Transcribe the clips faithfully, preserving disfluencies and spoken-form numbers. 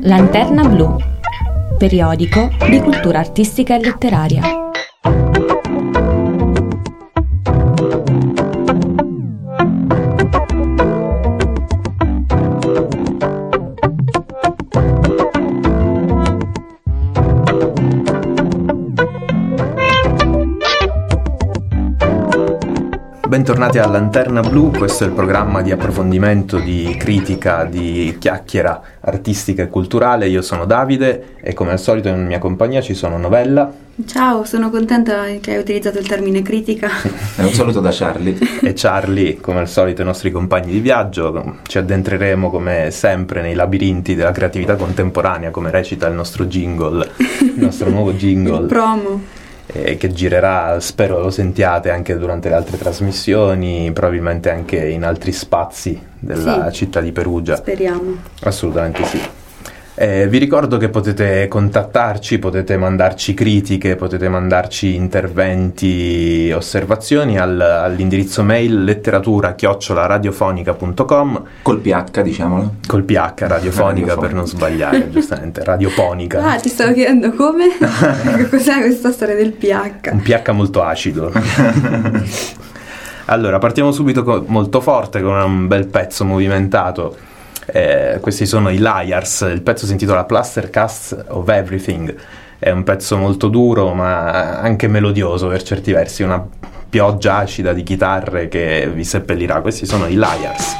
Lanterna Blu, periodico di cultura artistica e letteraria. Bentornati a Lanterna Blu, questo è il programma di approfondimento, di critica, di chiacchiera artistica e culturale. Io sono Davide e come al solito in mia compagnia ci sono Novella. Ciao, sono contenta che hai utilizzato il termine critica. E un saluto da Charlie. E Charlie, come al solito i nostri compagni di viaggio. Ci addentreremo come sempre nei labirinti della creatività contemporanea, come recita il nostro jingle, il nostro nuovo jingle. Il promo. Eh, che girerà, spero lo sentiate anche durante le altre trasmissioni, probabilmente anche in altri spazi della sì, città di Perugia. Speriamo. Assolutamente sì. Eh, vi ricordo che potete contattarci, potete mandarci critiche, potete mandarci interventi, osservazioni al, all'indirizzo mail letteratura chiocciola radiofonica punto com col ph, diciamolo. Col ph, radiofonica, per non sbagliare, giustamente, radioponica. Ah, ti stavo chiedendo come? Cos'è questa storia del pH? Un pH molto acido. Allora, partiamo subito co- molto forte con un bel pezzo movimentato. Eh, questi sono i Liars, il pezzo si intitola Plaster Cast of Everything, è un pezzo molto duro ma anche melodioso per certi versi, una pioggia acida di chitarre che vi seppellirà. Questi sono i Liars.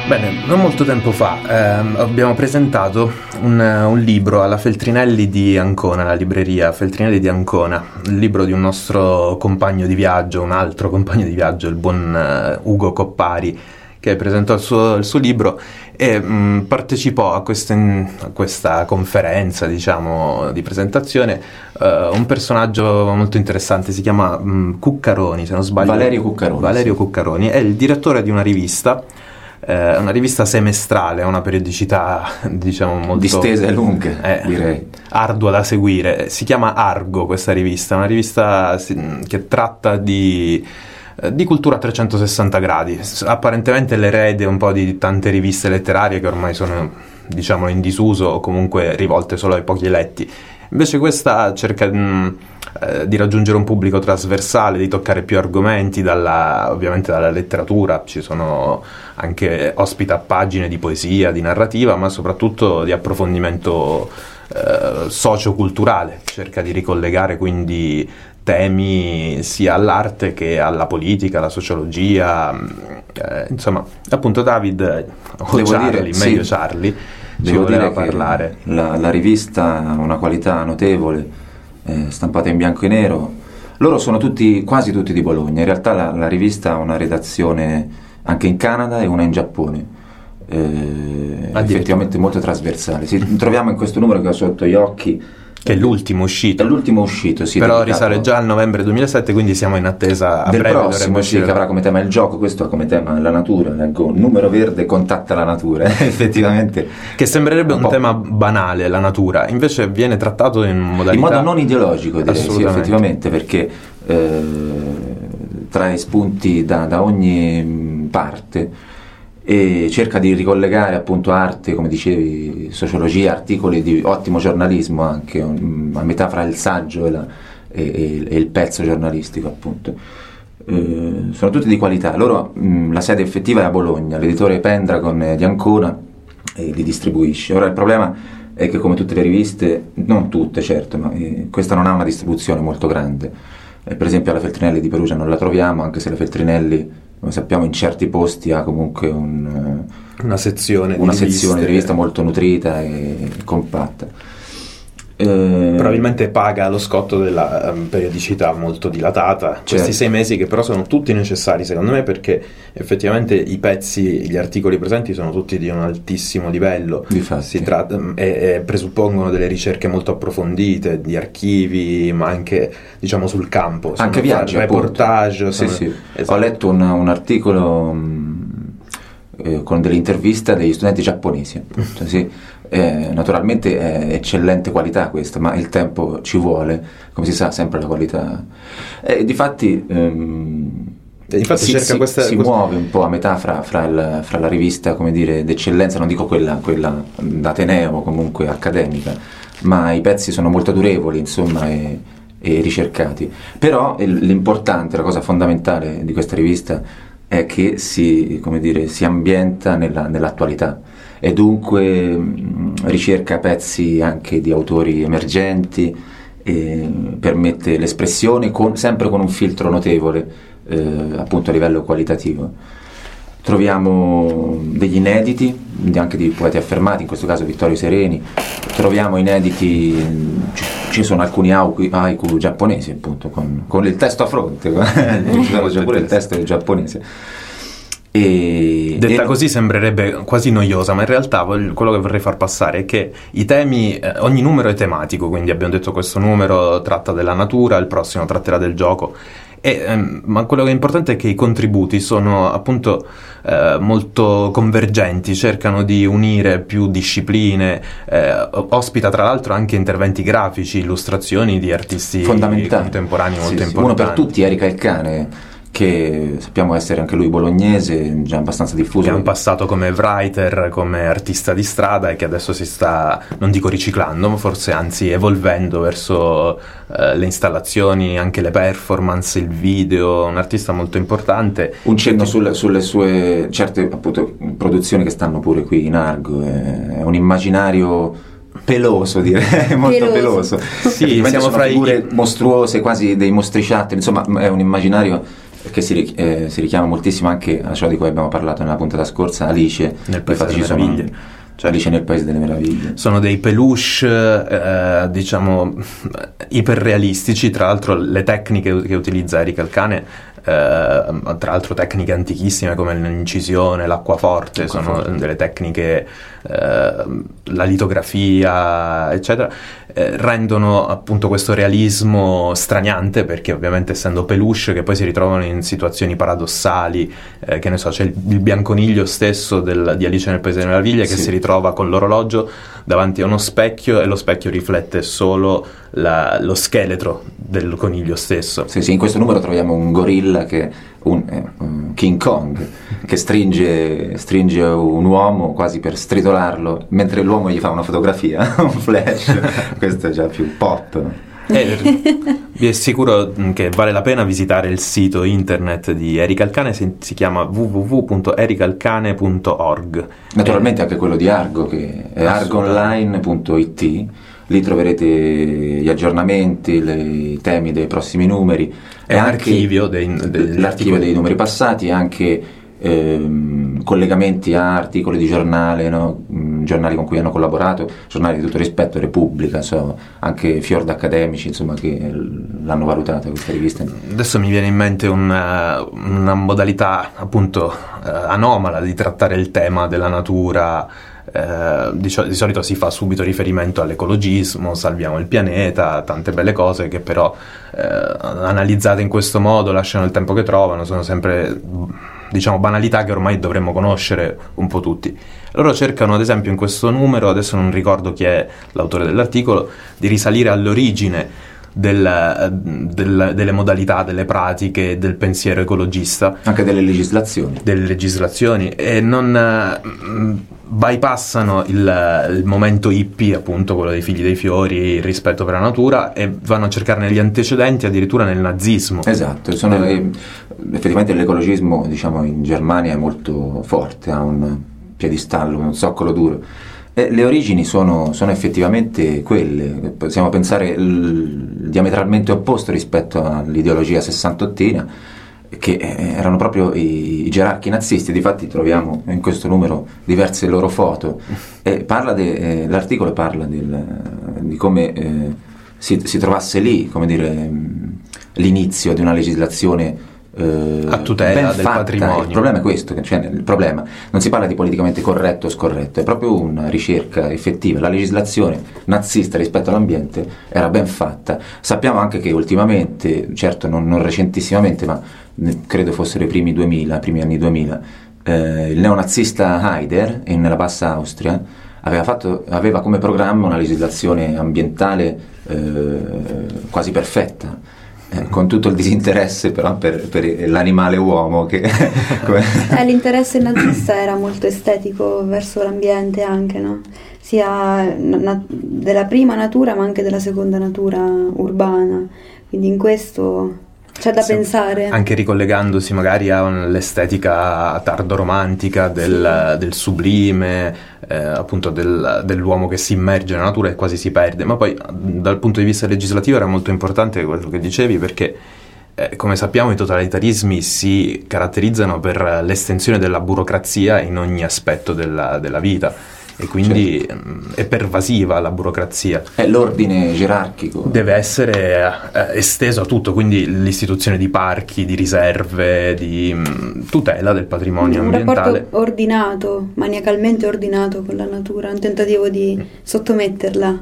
Bene, non molto tempo fa ehm, abbiamo presentato un, un libro alla Feltrinelli di Ancona, la libreria Feltrinelli di Ancona, il libro di un nostro compagno di viaggio, un altro compagno di viaggio, il buon uh, Ugo Coppari, che presentò il suo, il suo libro e mh, partecipò a, queste, a questa conferenza, diciamo, di presentazione uh, un personaggio molto interessante, si chiama mh, Cuccaroni, se non sbaglio. Valerio Cuccaroni. Valerio sì. Cuccaroni, è il direttore di una rivista, eh, una rivista semestrale, ha una periodicità, diciamo, molto distesa e lunga, eh, direi ardua da seguire. Si chiama Argo questa rivista, una rivista che tratta di di cultura a trecentosessanta gradi, apparentemente l'erede un po' di tante riviste letterarie che ormai sono, diciamo, in disuso o comunque rivolte solo ai pochi letti. Invece questa cerca mh, eh, di raggiungere un pubblico trasversale, di toccare più argomenti, dalla, ovviamente dalla letteratura, ci sono anche, ospita pagine di poesia, di narrativa, ma soprattutto di approfondimento eh, socioculturale, cerca di ricollegare quindi temi sia all'arte che alla politica, alla sociologia, eh, insomma, appunto David o Devo Charlie, dire, meglio sì. Charlie, ci Devo voleva dire parlare. che la, la rivista ha una qualità notevole, eh, stampata in bianco e nero. Loro sono tutti, quasi tutti di Bologna. In realtà la, la rivista ha una redazione anche in Canada e una in Giappone, eh, effettivamente molto trasversale. Sì, troviamo in questo numero che ho sotto gli occhi, Che è l'ultimo uscito. È l'ultimo uscito, sì. Però dedicato... risale già al novembre duemilasette, quindi siamo in attesa a del breve. prossimo, sì, che avrà come tema il gioco. Questo ha come tema la natura. Leggo numero verde, contatta la natura. Effettivamente. Che sembrerebbe un, un tema banale, la natura, invece viene trattato in modalità... in modo non ideologico, direi, sì, Assolutamente. effettivamente, perché eh, trae spunti da, da ogni parte e cerca di ricollegare appunto arte, come dicevi, sociologia, articoli di ottimo giornalismo anche, a metà fra il saggio e, la, e, e il pezzo giornalistico, appunto. Eh, sono tutti di qualità. Loro, mh, la sede effettiva è a Bologna, l'editore Pendragon è di Ancona e li distribuisce. Ora il problema è che, come tutte le riviste, non tutte certo, ma eh, questa non ha una distribuzione molto grande. Eh, per esempio alla Feltrinelli di Perugia non la troviamo, anche se la Feltrinelli, come sappiamo, in certi posti ha comunque un, una sezione, una di, sezione riviste. di rivista molto nutrita e compatta. Eh, Probabilmente paga lo scotto della um, periodicità molto dilatata, certo. Questi sei mesi che però sono tutti necessari secondo me, perché effettivamente i pezzi, gli articoli presenti sono tutti di un altissimo livello. Difatti. Si tratta e, e presuppongono delle ricerche molto approfondite di archivi, ma anche, diciamo, sul campo, sono anche viaggi, reportage, sì, sono, sì. esatto. Ho letto un, un articolo mh, eh, con delle interviste degli studenti giapponesi, appunto, sì. Eh, naturalmente è eccellente qualità questa, ma il tempo ci vuole, come si sa, sempre la qualità. Eh, difatti, ehm, E infatti si, cerca si, questa, si questa... muove un po' a metà fra, fra, il, fra la rivista, come dire, d'eccellenza, non dico quella, quella d'Ateneo, comunque accademica, ma i pezzi sono molto durevoli, insomma, e, e ricercati. Però il, l'importante, la cosa fondamentale di questa rivista è che si, come dire, si ambienta nella, nell'attualità e dunque mh, ricerca pezzi anche di autori emergenti, e permette l'espressione con, sempre con un filtro notevole, eh, appunto a livello qualitativo. Troviamo degli inediti anche di poeti affermati, in questo caso Vittorio Sereni. Troviamo inediti, ci, ci sono alcuni haiku, haiku giapponesi, appunto, con, con il testo a fronte, ci sono già pure il testo del giapponese. E, Detta e così sembrerebbe quasi noiosa, ma in realtà voglio, quello che vorrei far passare è che i temi, eh, ogni numero è tematico, quindi abbiamo detto questo numero tratta della natura, il prossimo tratterà del gioco, e, ehm, ma quello che è importante è che i contributi sono appunto eh, molto convergenti, cercano di unire più discipline, eh, ospita tra l'altro anche interventi grafici, illustrazioni di artisti contemporanei molto sì, importanti. Sì. Uno per tutti, Erika il Cane, che sappiamo essere anche lui bolognese, già abbastanza diffuso. Che ha un passato come writer, come artista di strada, e che adesso si sta, non dico riciclando, ma forse anzi evolvendo verso eh, le installazioni, anche le performance, il video, un artista molto importante. Un cenno sul, sulle sue certe appunto produzioni che stanno pure qui in Argo, è un immaginario peloso, direi, molto peloso. Peloso. Sì, siamo sono fra figure i... mostruose, quasi dei mostriciattoli, insomma è un immaginario che si, ri- eh, si richiama moltissimo anche a ciò di cui abbiamo parlato nella puntata scorsa, Alice nel Paese delle Meraviglie. Cioè, Alice nel Paese delle Meraviglie. Sono dei peluche, eh, diciamo, iperrealistici. Tra l'altro le tecniche che utilizza Eric Elkann, eh, tra l'altro tecniche antichissime come l'incisione, l'acquaforte, L'acquaforte. sono delle tecniche, eh, la litografia, eccetera, eh, rendono appunto questo realismo straniante, perché ovviamente essendo peluche che poi si ritrovano in situazioni paradossali, eh, che ne so, c'è il, il bianconiglio stesso del, di Alice nel Paese delle Meraviglie che Sì. si ritrova con l'orologio davanti a uno specchio e lo specchio riflette solo la, lo scheletro del coniglio stesso. Sì, sì, in questo numero troviamo un gorilla che un, eh, un King Kong che stringe, stringe un uomo quasi per stritolarlo mentre l'uomo gli fa una fotografia, un flash. Questo è già più pop. E vi assicuro che vale la pena visitare il sito internet di Eric Elkann, si, si chiama w w w punto eric elkann punto org. Naturalmente anche quello di Argo, che è argo online punto i t. Lì troverete gli aggiornamenti, le, i temi dei prossimi numeri. È un archivio dei, degli l'archivio articoli. dei numeri passati, anche ehm, collegamenti a articoli di giornale, no? Mm, giornali con cui hanno collaborato, giornali di tutto rispetto, Repubblica, so, anche Fiord accademici, insomma, che l'hanno valutata questa rivista. Adesso mi viene in mente una, una modalità appunto eh, anomala di trattare il tema della natura. Eh, di, di solito si fa subito riferimento all'ecologismo, salviamo il pianeta, tante belle cose che però eh, analizzate in questo modo lasciano il tempo che trovano, sono sempre, diciamo, banalità che ormai dovremmo conoscere un po' tutti. Loro cercano, ad esempio, in questo numero, adesso non ricordo chi è l'autore dell'articolo, di risalire all'origine Del, del, delle modalità, delle pratiche, del pensiero ecologista, Anche delle legislazioni. delle legislazioni, e non eh, bypassano il, il momento hippie, appunto quello dei figli dei fiori, il rispetto per la natura, e vanno a cercare negli antecedenti, addirittura nel nazismo. Esatto, sono, eh, effettivamente l'ecologismo, diciamo, in Germania è molto forte, ha un piedistallo, un zoccolo duro. Eh, le origini sono, sono effettivamente quelle, possiamo pensare il, diametralmente opposto rispetto all'ideologia sessantottina, che eh, erano proprio i, i gerarchi nazisti. Difatti troviamo in questo numero diverse loro foto. E parla de, eh, l'articolo parla del, di come eh, si, si trovasse lì, come dire, mh, l'inizio di una legislazione Uh, a tutela del fatta. patrimonio. Il problema è questo, cioè il problema non si parla di politicamente corretto o scorretto, è proprio una ricerca effettiva. La legislazione nazista rispetto all'ambiente era ben fatta. Sappiamo anche che ultimamente, certo non, non recentissimamente, ma credo fossero i primi duemila, primi anni duemila, eh, il neonazista Haider in, nella Bassa Austria aveva, fatto, aveva come programma una legislazione ambientale eh, quasi perfetta. Eh, con tutto il disinteresse però per, per l'animale uomo che eh, l'interesse nazista era molto estetico verso l'ambiente anche, no? Sia na- della prima natura ma anche della seconda natura urbana, quindi in questo c'è da Sì, pensare, anche ricollegandosi magari all'estetica tardo-romantica del, sì. del sublime, eh, appunto del, dell'uomo che si immerge nella natura e quasi si perde. Ma poi dal punto di vista legislativo era molto importante quello che dicevi, perché eh, come sappiamo i totalitarismi si caratterizzano per l'estensione della burocrazia in ogni aspetto della, della vita, e quindi certo. È pervasiva la burocrazia. È l'ordine gerarchico. Deve essere eh, esteso a tutto, quindi l'istituzione di parchi, di riserve, di mh, tutela del patrimonio un ambientale. Un rapporto ordinato, maniacalmente ordinato con la natura, un tentativo di sottometterla.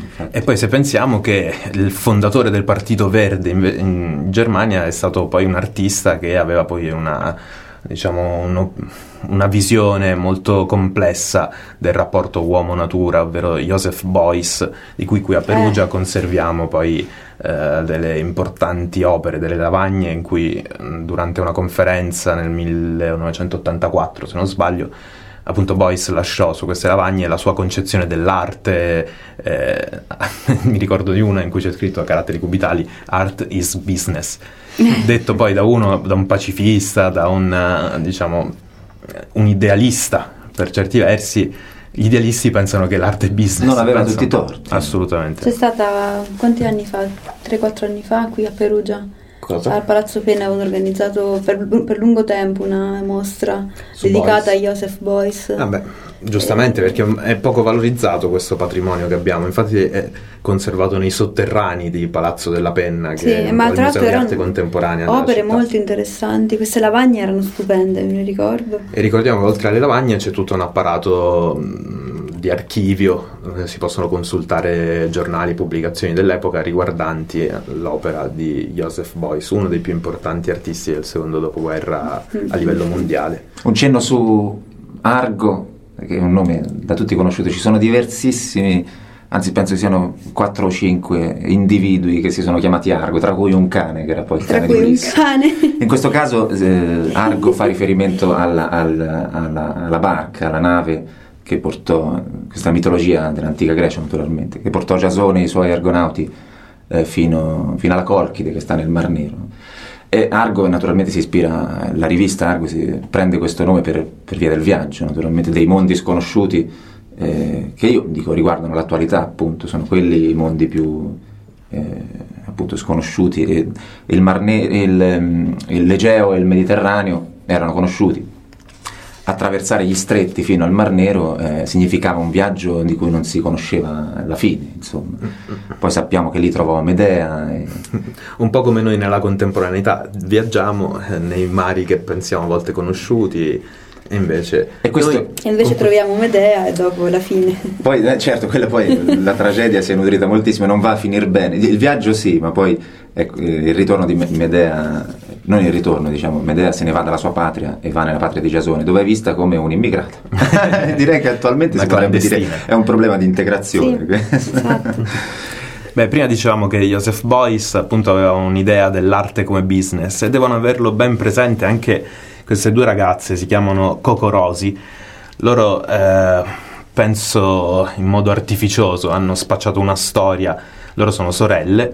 E poi se pensiamo che il fondatore del Partito Verde in, in Germania è stato poi un artista che aveva poi una, diciamo, uno, una visione molto complessa del rapporto uomo-natura, ovvero Joseph Beuys, di cui qui a Perugia eh. conserviamo poi eh, delle importanti opere, delle lavagne in cui durante una conferenza nel millenovecentottantaquattro, se non sbaglio, appunto Beuys lasciò su queste lavagne la sua concezione dell'arte. eh, mi ricordo di una in cui c'è scritto a caratteri cubitali "Art is business", detto poi da uno, da un pacifista, da un, diciamo, un idealista per certi versi. Gli idealisti pensano che l'arte è business. Non aveva pensano, tutti i torti. Assolutamente. C'è stata, quanti anni fa? tre quattro anni fa qui a Perugia? Cosa? Al Palazzo Penna avevano organizzato per, per lungo tempo una mostra Su dedicata Beuys. a Joseph Beuys. Vabbè, giustamente, perché è poco valorizzato questo patrimonio che abbiamo, infatti è conservato nei sotterranei di Palazzo della Penna, che Sì, è ma il tra museo l'altro di arte erano contemporanea della opere città. molto interessanti. Queste lavagne erano stupende, me ne ricordo. E ricordiamo che oltre alle lavagne c'è tutto un apparato mh, di archivio, dove si possono consultare giornali, pubblicazioni dell'epoca riguardanti l'opera di Joseph Beuys, uno dei più importanti artisti del secondo dopoguerra a livello mondiale. Un cenno su Argo, che è un nome da tutti conosciuto. Ci sono diversissimi, anzi penso siano quattro o cinque individui che si sono chiamati Argo, tra cui un cane, che era poi il Tra cane di cui un Ulisse. cane. In questo caso eh, Argo fa riferimento alla, alla, alla, alla barca, alla nave che portò, questa mitologia dell'antica Grecia naturalmente, che portò Giasone e i suoi argonauti eh, fino, fino alla Colchide, che sta nel Mar Nero. E Argo naturalmente si ispira, la rivista Argo si prende questo nome per, per via del viaggio, naturalmente, dei mondi sconosciuti eh, che io dico riguardano l'attualità, appunto, sono quelli i mondi più eh, appunto sconosciuti. E il Mar Nero, il, il l'Egeo e il Mediterraneo erano conosciuti. Attraversare gli stretti fino al Mar Nero eh, significava un viaggio di cui non si conosceva la fine, insomma. Poi sappiamo che lì trovò Medea e... Un po' come noi nella contemporaneità viaggiamo eh, nei mari che pensiamo a volte conosciuti, e invece E questo- noi- E invece troviamo Medea e dopo la fine. Poi eh, certo, quella poi la tragedia si è nutrita moltissimo, non va a finire bene. Il viaggio sì, ma poi ecco, eh, il ritorno di Me- Medea, non il ritorno, diciamo, Medea se ne va dalla sua patria e va nella patria di Giasone, dove è vista come un immigrato. Direi che attualmente Una si potrebbe dire clandestina. è un problema di integrazione. Sì, questo. esatto. Beh, prima dicevamo che Joseph Beuys appunto aveva un'idea dell'arte come business, e devono averlo ben presente anche queste due ragazze, si chiamano Coco Rosie. Loro eh, penso in modo artificioso hanno spacciato una storia. Loro sono sorelle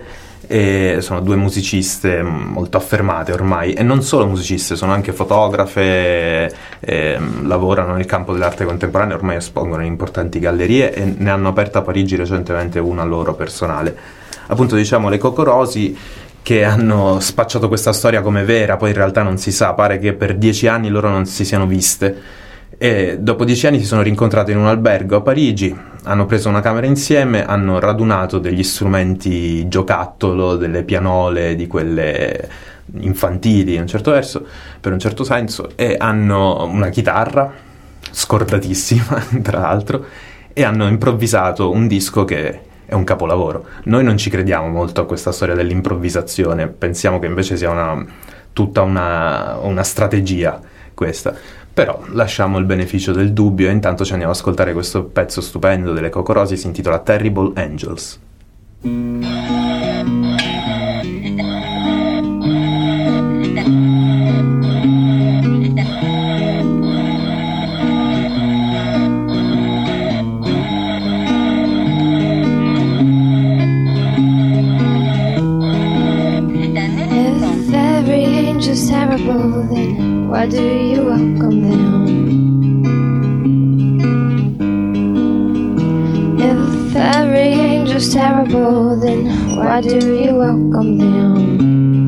e sono due musiciste molto affermate ormai, e non solo musiciste, sono anche fotografe, eh, lavorano nel campo dell'arte contemporanea, ormai espongono in importanti gallerie e ne hanno aperta a Parigi recentemente una loro personale. Appunto, diciamo, le Coco Rosie, che hanno spacciato questa storia come vera, poi in realtà non si sa, pare che per dieci anni loro non si siano viste, e dopo dieci anni si sono rincontrate in un albergo a Parigi, hanno preso una camera insieme, hanno radunato degli strumenti giocattolo, delle pianole, di quelle infantili in un certo verso, per un certo senso, e hanno una chitarra scordatissima tra l'altro, e hanno improvvisato un disco che è un capolavoro. Noi non ci crediamo molto a questa storia dell'improvvisazione, pensiamo che invece sia una, tutta una, una strategia questa, però lasciamo il beneficio del dubbio e intanto ci andiamo ad ascoltare questo pezzo stupendo delle Coco Rosie, si intitola Terrible Angels. If every angel's terrible, then why do you welcome them? If every angel's terrible, then why do you welcome them?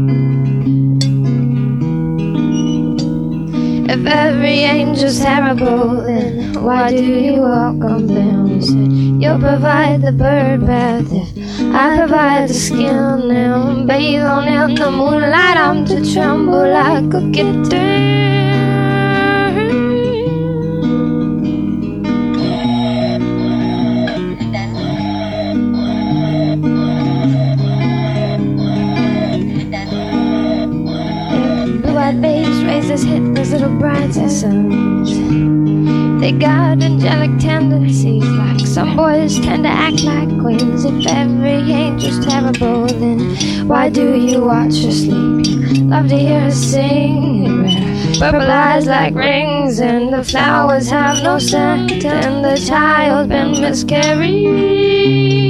If every angel's terrible, then why do you welcome them? Said you'll provide the bird bath if I provide the skin, and bathe on in the moonlight. I'm to tremble like a kitten. Blue-eyed babes raise his head, those little brides and sons. They got angelic tendencies, like some boys tend to act like queens. If every angel's terrible, then why do you watch her sleep? Love to hear her sing. Her purple eyes like rings, and the flowers have no scent, and the child been miscarried.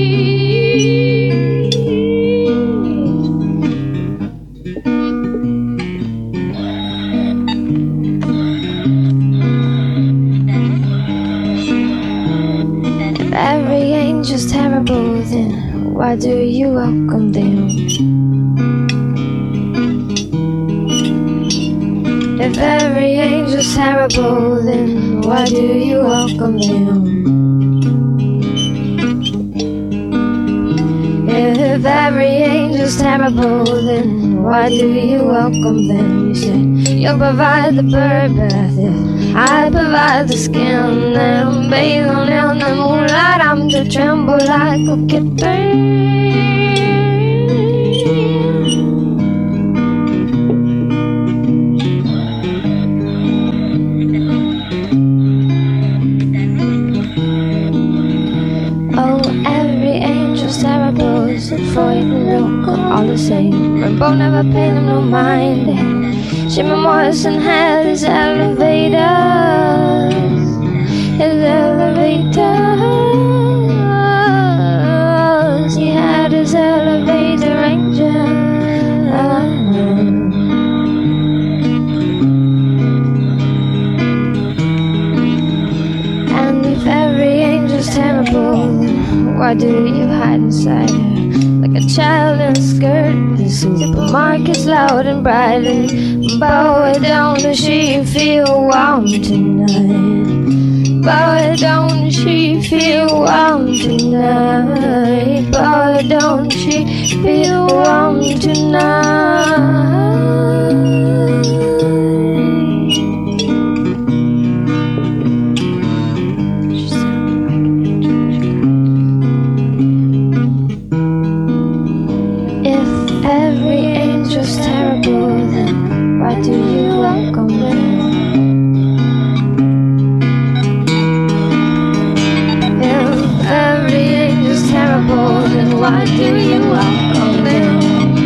Every angel's terrible, then why do you welcome them? If every angel's terrible, then why do you welcome them? If every angel's terrible, then why do you welcome them? You said you'll provide the bird bath, if I provide the skin, then bathing in the moonlight, I'm to tremble like a kitten. Freud and Look all the same. Rimbaud never paid him no mind. Jimmy Morrison had his elevators, his elevators. He had his elevator angel. And if every angel's terrible, why do you hide inside her? Like a child in a skirt, the supermarket's loud and bright, and bow it down, does she feel warm tonight? Bow it down, does she feel warm tonight? Bow it down, does she feel warm tonight? Why do you welcome them? If every angel's terrible, then why do you welcome them?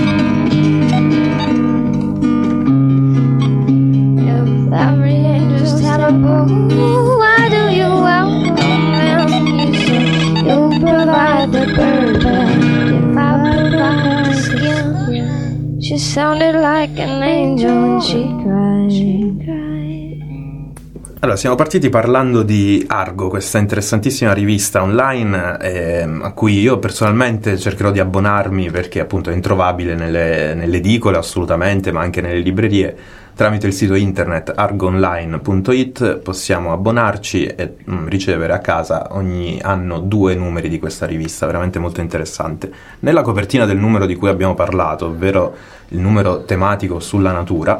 If every angel's terrible, why do you welcome them? You say you'll provide the bird, but if I provide the skin, she sounded like an angel when she cried. She cried. Allora, siamo partiti parlando di Argo, questa interessantissima rivista online eh, a cui io personalmente cercherò di abbonarmi perché appunto è introvabile nelle, nelle edicole assolutamente, ma anche nelle librerie. Tramite il sito internet argo online punto it possiamo abbonarci e mm, ricevere a casa ogni anno due numeri di questa rivista, veramente molto interessante. Nella copertina del numero di cui abbiamo parlato, ovvero il numero tematico sulla natura,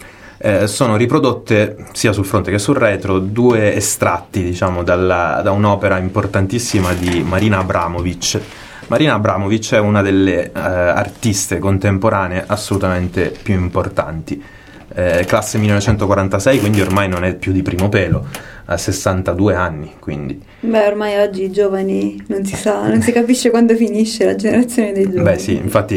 eh, sono riprodotte sia sul fronte che sul retro due estratti, diciamo, dalla, da un'opera importantissima di Marina Abramović. Marina Abramović è una delle eh, artiste contemporanee assolutamente più importanti. Eh, classe millenovecentoquarantasei, quindi ormai non è più di primo pelo, ha sessantadue anni, quindi. Beh, ormai oggi i giovani non si sa, non si capisce quando finisce la generazione dei giovani. Beh sì, infatti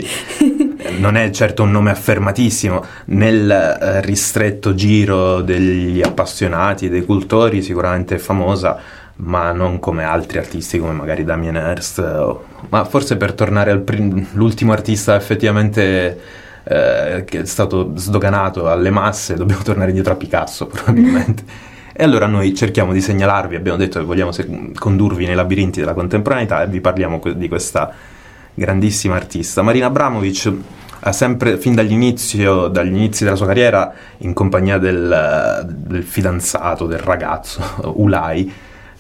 non è certo un nome affermatissimo nel eh, ristretto giro degli appassionati e dei cultori, sicuramente è famosa, ma non come altri artisti come magari Damien Hirst, o... ma forse per tornare al prim- l'ultimo artista effettivamente Eh, che è stato sdoganato alle masse, dobbiamo tornare indietro a Picasso probabilmente. E allora noi cerchiamo di segnalarvi, abbiamo detto che vogliamo se- condurvi nei labirinti della contemporaneità e vi parliamo que- di questa grandissima artista. Marina Abramović ha sempre, fin dall'inizio, dagli inizi della sua carriera, in compagnia del, del fidanzato, del ragazzo Ulay,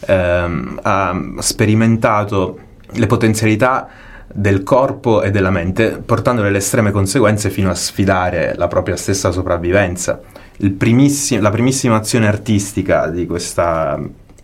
ehm, ha sperimentato le potenzialità del corpo e della mente, portandole alle estreme conseguenze fino a sfidare la propria stessa sopravvivenza. Il primissi- la primissima azione artistica di questa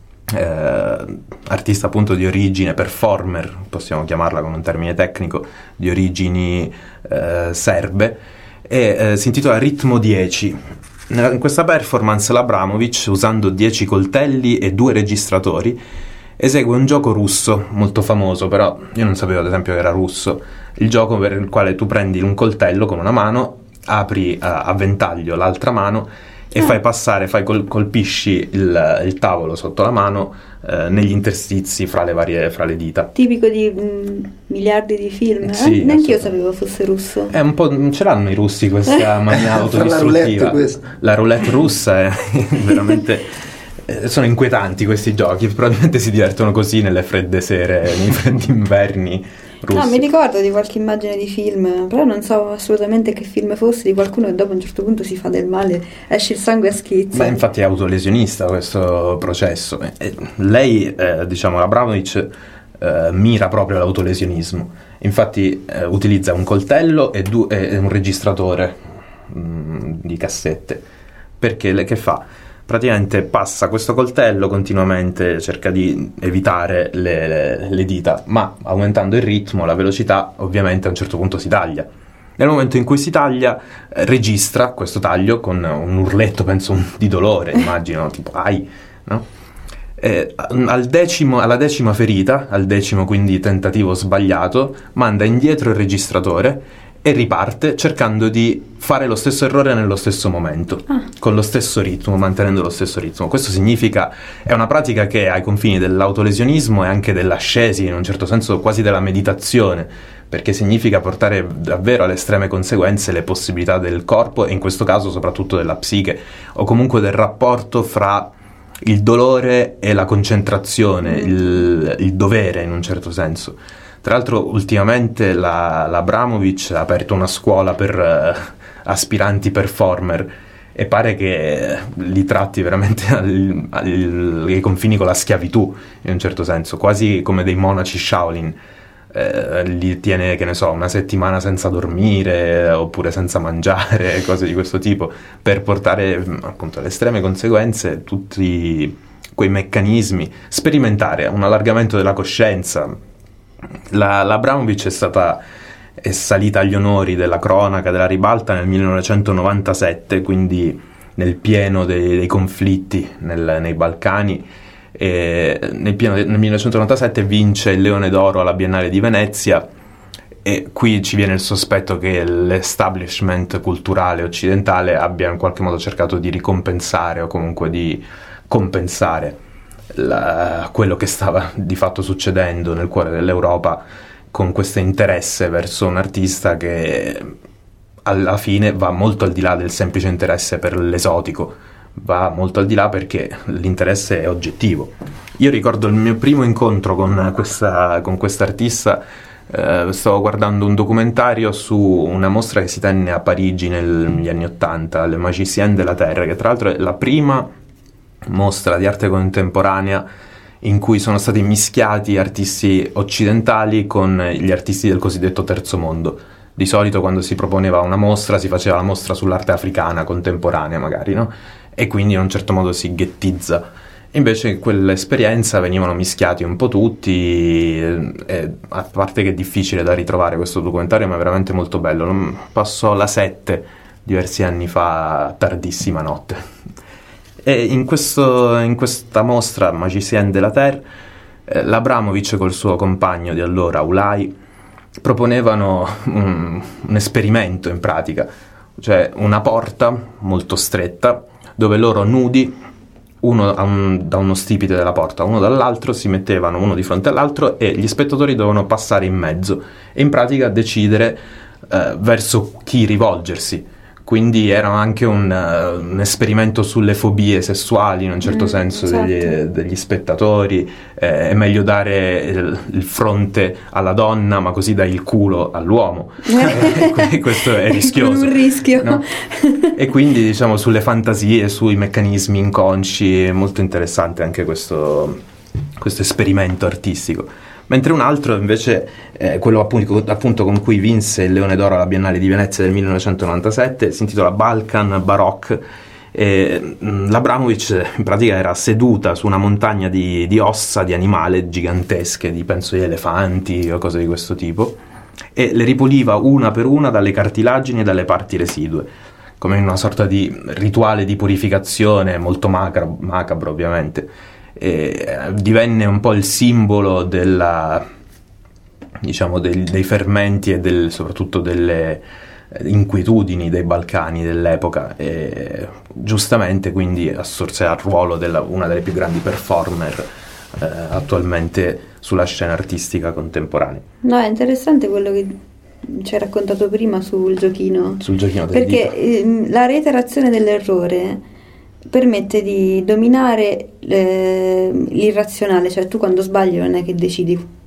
eh, artista appunto di origine performer, possiamo chiamarla con un termine tecnico, di origini eh, serbe, e eh, si intitola Ritmo dieci. In questa performance l'Abramović, usando dieci coltelli e due registratori, esegue un gioco russo molto famoso, però io non sapevo ad esempio che era russo, il gioco per il quale tu prendi un coltello con una mano, apri uh, a ventaglio l'altra mano e ah. fai passare, fai col- colpisci il, il tavolo sotto la mano uh, negli interstizi fra le varie fra le dita. Tipico di mh, miliardi di film, eh? Sì, Neanche io sapevo fosse russo. È un po', ce l'hanno i russi questa mania autodistruttiva. La roulette, la roulette russa è veramente... Sono inquietanti questi giochi, probabilmente si divertono così nelle fredde sere, nei freddi inverni russi. No, mi ricordo di qualche immagine di film, però non so assolutamente che film fosse, di qualcuno che dopo a un certo punto si fa del male, esce il sangue a schizzi. Ma infatti è autolesionista questo processo. E lei, eh, diciamo, Abramović eh, mira proprio all'autolesionismo. Infatti eh, utilizza un coltello e, du- e un registratore mh, di cassette. Perché le- che fa? Praticamente passa questo coltello continuamente, cerca di evitare le, le, le dita, ma aumentando il ritmo, la velocità, ovviamente a un certo punto si taglia. Nel momento in cui si taglia, eh, registra questo taglio con un urletto, penso un, di dolore, immagino, tipo ai, no? Eh, al decimo, alla decima ferita, al decimo quindi tentativo sbagliato, manda indietro il registratore e riparte cercando di fare lo stesso errore nello stesso momento, ah. con lo stesso ritmo, mantenendo lo stesso ritmo. Questo significa, è una pratica che è ai confini dell'autolesionismo e anche dell'ascesi, in un certo senso quasi della meditazione, perché significa portare davvero alle estreme conseguenze le possibilità del corpo e in questo caso soprattutto della psiche, o comunque del rapporto fra il dolore e la concentrazione, mm. il, il dovere in un certo senso. Tra l'altro ultimamente la, la Abramović ha aperto una scuola per uh, aspiranti performer e pare che li tratti veramente al, al, ai confini con la schiavitù, in un certo senso, quasi come dei monaci Shaolin. Eh, li tiene, che ne so, una settimana senza dormire oppure senza mangiare, cose di questo tipo, per portare appunto alle estreme conseguenze tutti quei meccanismi, sperimentare un allargamento della coscienza. La, la Abramović è stata è salita agli onori della cronaca della ribalta nel millenovecentonovantasette, quindi nel pieno dei, dei conflitti nel, nei Balcani, e nel, pieno, nel millenovecentonovantasette vince il Leone d'Oro alla Biennale di Venezia, e qui ci viene il sospetto che l'establishment culturale occidentale abbia in qualche modo cercato di ricompensare o comunque di compensare La, quello che stava di fatto succedendo nel cuore dell'Europa, con questo interesse verso un artista che alla fine va molto al di là del semplice interesse per l'esotico, va molto al di là perché l'interesse è oggettivo. Io ricordo il mio primo incontro con questa con quest'artista, eh, stavo guardando un documentario su una mostra che si tenne a Parigi negli anni Ottanta, Le Magicienne de la Terre, che tra l'altro è la prima mostra di arte contemporanea in cui sono stati mischiati artisti occidentali con gli artisti del cosiddetto terzo mondo. Di solito quando si proponeva una mostra si faceva la mostra sull'arte africana contemporanea magari, no? E quindi in un certo modo si ghettizza. Invece in quell'esperienza venivano mischiati un po' tutti, e a parte che è difficile da ritrovare questo documentario, ma è veramente molto bello. Passò la sette diversi anni fa a tardissima notte. E in, questo, in questa mostra Magicienne de la Terre, eh, l'Abramović col suo compagno di allora Ulay proponevano un, un esperimento in pratica, cioè una porta molto stretta dove loro nudi, uno un, da uno stipite della porta, uno dall'altro, si mettevano uno di fronte all'altro e gli spettatori dovevano passare in mezzo e in pratica decidere eh, verso chi rivolgersi. Quindi era anche un, uh, un esperimento sulle fobie sessuali in un certo mm, senso certo. degli, degli spettatori. Eh, è meglio dare il, il fronte alla donna ma così dai il culo all'uomo. eh, questo è rischioso, un rischio, no? E quindi diciamo sulle fantasie, sui meccanismi inconsci, è molto interessante anche questo, questo esperimento artistico. Mentre un altro invece, eh, quello appunto, appunto con cui vinse il Leone d'Oro alla Biennale di Venezia del millenovecentonovantasette, si intitola Balkan Baroque. E, mh, l'Abramović in pratica era seduta su una montagna di, di ossa di animali gigantesche, di penso di elefanti o cose di questo tipo, e le ripuliva una per una dalle cartilagini e dalle parti residue, come in una sorta di rituale di purificazione molto macabro, macabro ovviamente. E divenne un po' il simbolo della, diciamo, del, dei fermenti e del, soprattutto delle inquietudini dei Balcani dell'epoca, e giustamente quindi assorse al ruolo della una delle più grandi performer eh, attualmente sulla scena artistica contemporanea. No, è interessante quello che ci hai raccontato prima sul giochino, sul giochino delle perché eh, la reiterazione dell'errore permette di dominare eh, l'irrazionale, cioè tu quando sbagli non è che decidi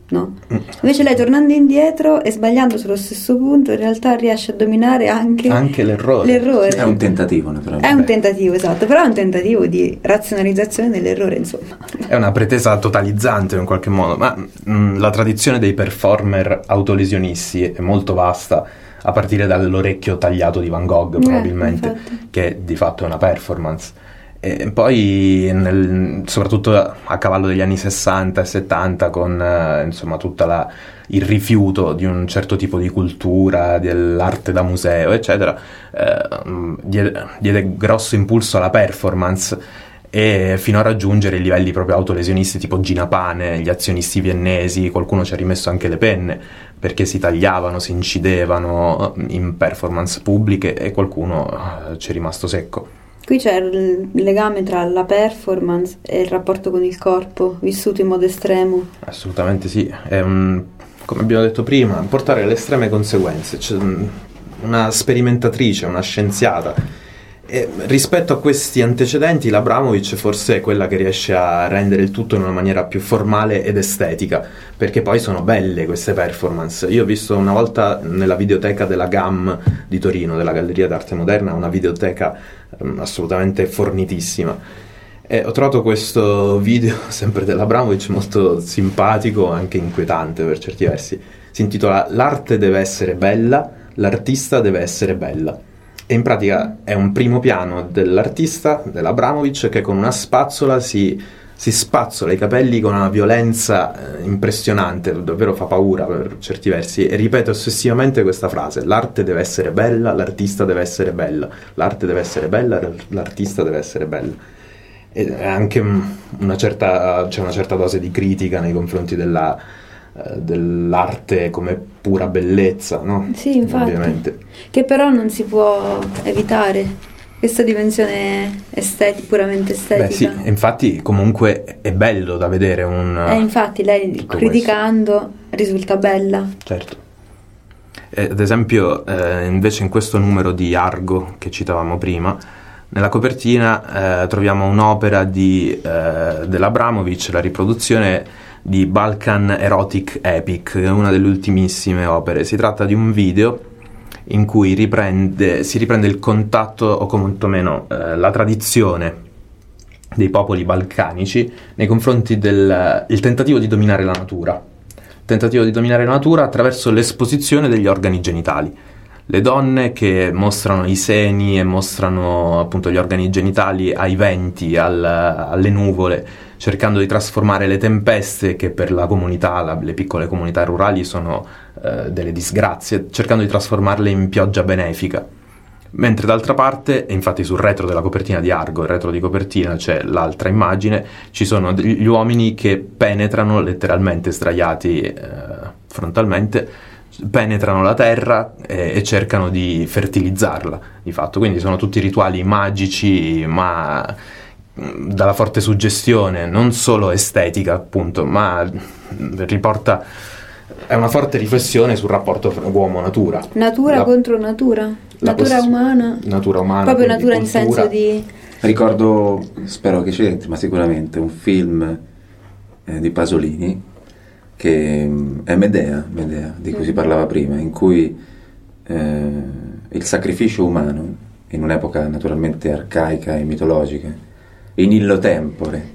no? Invece lei, tornando indietro e sbagliando sullo stesso punto, in realtà riesce a dominare anche, anche l'errore. l'errore. È un tentativo, naturalmente. È un tentativo, esatto, però è un tentativo di razionalizzazione dell'errore, insomma. È una pretesa totalizzante in qualche modo, ma mh, la tradizione dei performer autolesionisti è molto vasta, a partire dall'orecchio tagliato di Van Gogh, probabilmente, infatti. che di fatto è una performance. E poi, nel, soprattutto a cavallo degli anni sessanta e settanta, con eh, insomma tutta la, il rifiuto di un certo tipo di cultura, dell'arte da museo, eccetera, eh, diede, diede grosso impulso alla performance, e fino a raggiungere i livelli proprio autolesionisti tipo Gina Pane, gli azionisti viennesi. Qualcuno ci ha rimesso anche le penne perché si tagliavano, si incidevano in performance pubbliche, e qualcuno eh, ci è rimasto secco. Qui c'è il legame tra la performance e il rapporto con il corpo, vissuto in modo estremo. Assolutamente sì, è un, come abbiamo detto prima, portare alle estreme conseguenze. C'è una sperimentatrice, una scienziata, e rispetto a questi antecedenti l'Abramović forse è quella che riesce a rendere il tutto in una maniera più formale ed estetica, perché poi sono belle queste performance. Io ho visto una volta nella videoteca della G A M di Torino, della Galleria d'Arte Moderna, una videoteca um, assolutamente fornitissima, e ho trovato questo video sempre dell'Abramović molto simpatico, anche inquietante per certi versi. Si intitola "L'arte deve essere bella, l'artista deve essere bella". E in pratica è un primo piano dell'artista, dell'Abramović, che con una spazzola si, si spazzola i capelli con una violenza eh, impressionante, davvero fa paura per certi versi, e ripete ossessivamente questa frase: l'arte deve essere bella, l'artista deve essere bella, l'arte deve essere bella, l'artista deve essere bella. E anche una certa, c'è una certa dose di critica nei confronti della... dell'arte come pura bellezza, no? Sì, infatti. Ovviamente. Che però non si può evitare questa dimensione estetica, puramente estetica. Beh sì, infatti comunque è bello da vedere un... Eh, infatti lei criticando questo risulta bella. Certo. E, ad esempio, eh, invece in questo numero di Argo che citavamo prima, nella copertina eh, troviamo un'opera di, eh, dell'Abramović, la riproduzione di Balkan Erotic Epic, una delle ultimissime opere. Si tratta di un video in cui riprende, si riprende il contatto, o quantomeno eh, la tradizione dei popoli balcanici nei confronti del il tentativo di dominare la natura. Il tentativo di dominare la natura attraverso l'esposizione degli organi genitali. Le donne che mostrano i seni e mostrano appunto gli organi genitali ai venti, al, alle nuvole, cercando di trasformare le tempeste, che per la comunità, la, le piccole comunità rurali sono eh, delle disgrazie, cercando di trasformarle in pioggia benefica. Mentre d'altra parte, e infatti sul retro della copertina di Argo, il retro di copertina, c'è l'altra immagine, ci sono gli uomini che penetrano, letteralmente sdraiati eh, frontalmente, penetrano la terra e, e cercano di fertilizzarla, di fatto. Quindi sono tutti rituali magici, ma dalla forte suggestione non solo estetica, appunto, ma riporta, è una forte riflessione sul rapporto fra uomo-natura. Natura la, contro natura, natura poss- umana. Natura umana. Proprio natura in cultura. senso di... Ricordo, spero che c'entri, ma sicuramente un film eh, di Pasolini, che è Medea, Medea, di cui si parlava prima, in cui eh, il sacrificio umano, in un'epoca naturalmente arcaica e mitologica, in illo tempore.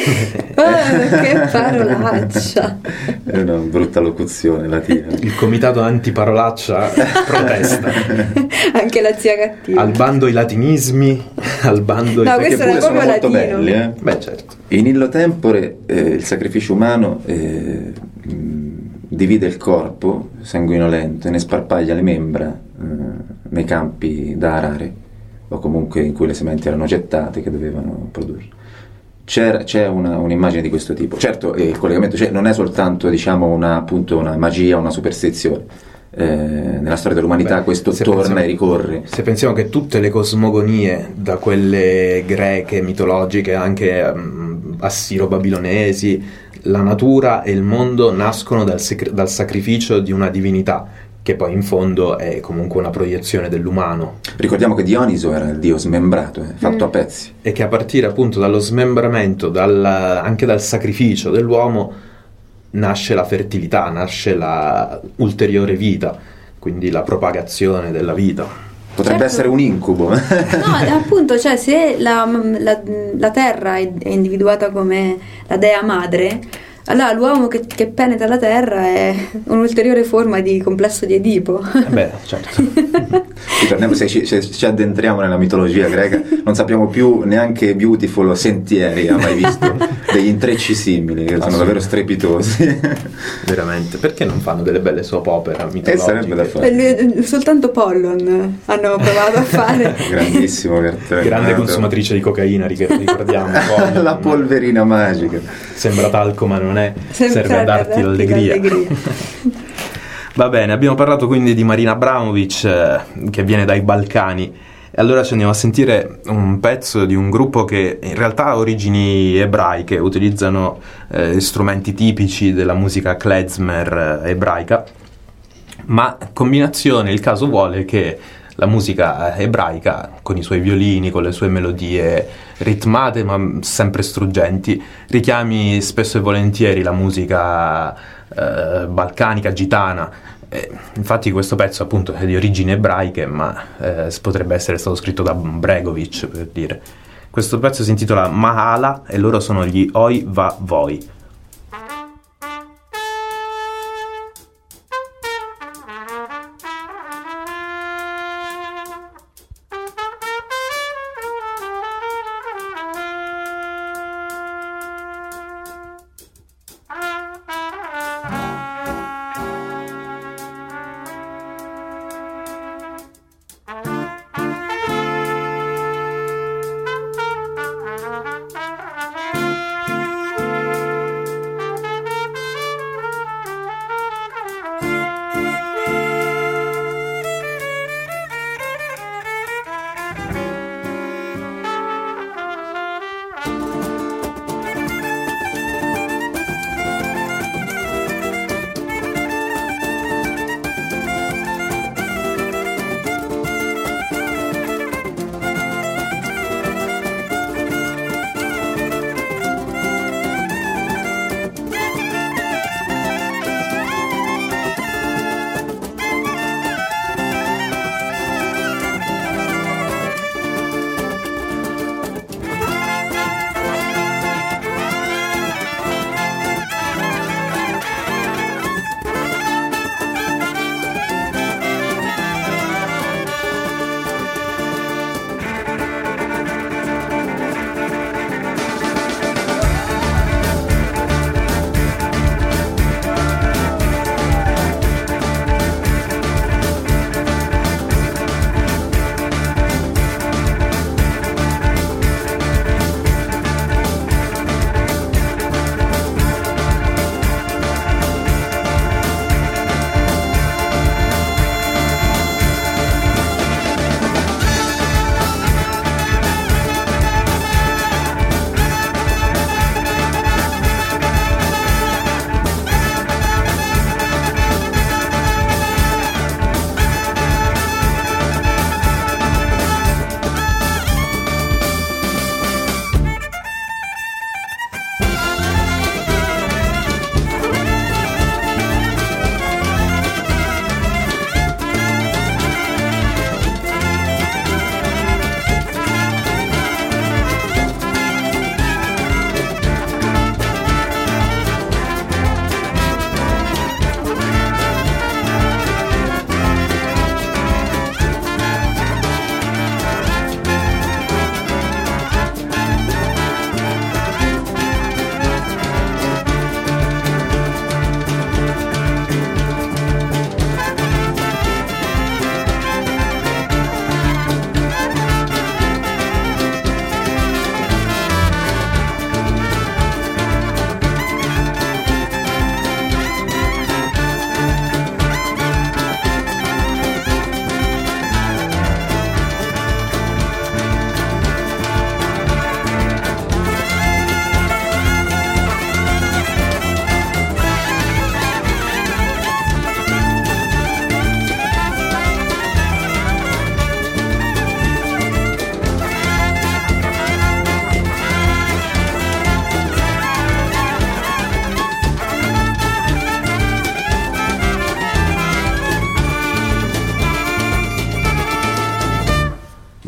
Oh, che parolaccia! È una brutta locuzione latina. Il comitato antiparolaccia protesta. Anche la zia cattiva. Al bando i latinismi, al bando No, i... questo era sono proprio molto latino. belli, eh? Beh, certo. In illo tempore eh, il sacrificio umano eh, mh, divide il corpo sanguinolento e ne sparpaglia le membra eh, nei campi da arare, o comunque in cui le sementi erano gettate, che dovevano produrre. C'è, c'è una, un'immagine di questo tipo. Certo, eh, il collegamento c'è, non è soltanto, diciamo, una, appunto, una magia, una superstizione. Eh, nella storia dell'umanità Beh, questo torna pensiamo, e ricorre. Se pensiamo che tutte le cosmogonie, da quelle greche, mitologiche, anche um, assiro-babilonesi, la natura e il mondo nascono dal, sec- dal sacrificio di una divinità, che poi in fondo è comunque una proiezione dell'umano. Ricordiamo che Dioniso era il dio smembrato, eh, fatto mm. a pezzi. E che a partire appunto dallo smembramento, dal, anche dal sacrificio dell'uomo, nasce la fertilità, nasce la ulteriore vita, quindi la propagazione della vita. Potrebbe Certo. essere un incubo. No, appunto, cioè se la, la, la Terra è è individuata come la dea madre, allora l'uomo che, che penetra la Terra è un'ulteriore forma di complesso di Edipo. Eh beh, certo. Ritorniamo, se ci, se ci addentriamo nella mitologia greca, non sappiamo più neanche Beautiful o Sentieri ha mai visto degli intrecci simili che sono davvero strepitosi. Veramente, perché non fanno delle belle soap opera E sarebbe da mitologiche? fare. E lui- soltanto Pollon hanno provato a fare. Grandissimo cartone. Grande consumatrice di cocaina, ric- ricordiamo. Poi, La polverina magica. sembra talco ma non è, Sempre serve a darti l'allegria. Va bene, abbiamo parlato quindi di Marina Abramovic, eh, che viene dai Balcani, e allora ci andiamo a sentire un pezzo di un gruppo che in realtà ha origini ebraiche, utilizzano eh, strumenti tipici della musica klezmer eh, ebraica, ma combinazione, il caso vuole che la musica ebraica, con i suoi violini, con le sue melodie ritmate ma sempre struggenti, richiami spesso e volentieri la musica eh, balcanica, gitana. Eh, infatti questo pezzo appunto è di origini ebraiche, ma eh, potrebbe essere stato scritto da Bregovic, per dire. Questo pezzo si intitola Mahala e loro sono gli Oi Va Voi. Thank you.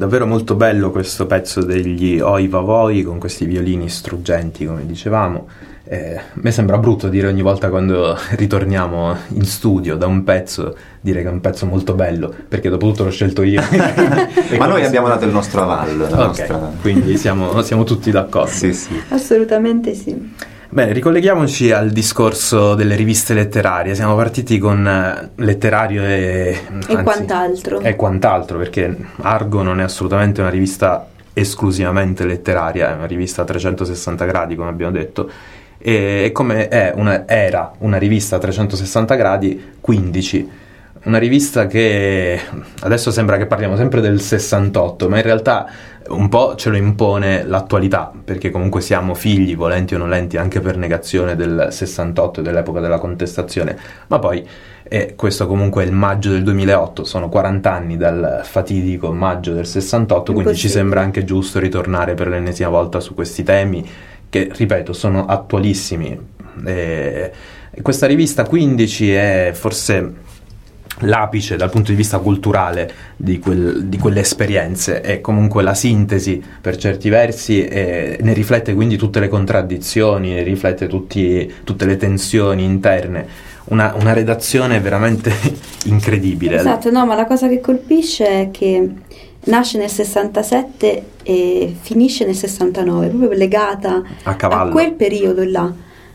davvero molto bello questo pezzo degli Oi Vavoi con questi violini struggenti, come dicevamo. Eh, a me sembra brutto dire ogni volta quando ritorniamo in studio da un pezzo, dire che è un pezzo molto bello, perché dopo tutto l'ho scelto io. Ma noi abbiamo dato il nostro avallo, la okay, nostra... quindi siamo, siamo tutti d'accordo. Sì, sì. Assolutamente sì. Bene, ricolleghiamoci al discorso delle riviste letterarie. Siamo partiti con Letterario e, e anzi, quant'altro. E quant'altro, perché Argo non è assolutamente una rivista esclusivamente letteraria, è una rivista a trecentosessanta gradi, come abbiamo detto, e come è una, era una rivista a trecentosessanta gradi quindici, una rivista che adesso sembra che parliamo sempre del sessantotto, ma in realtà un po' ce lo impone l'attualità, perché comunque siamo figli, volenti o nolenti, anche per negazione del sessantotto e dell'epoca della contestazione, ma poi e questo comunque è il maggio del duemilaotto, sono quaranta anni dal fatidico maggio del sessantotto, quindi ci sembra anche giusto ritornare per l'ennesima volta su questi temi che, ripeto, sono attualissimi. E questa rivista quindici è forse l'apice dal punto di vista culturale di, quel, di quelle esperienze, è comunque la sintesi per certi versi e ne riflette quindi tutte le contraddizioni, ne riflette tutti, tutte le tensioni interne, una, una redazione veramente incredibile. Esatto, no, ma la cosa che colpisce è che nasce nel sessantasette e finisce nel sessantanove, proprio legata a cavallo a quel periodo là.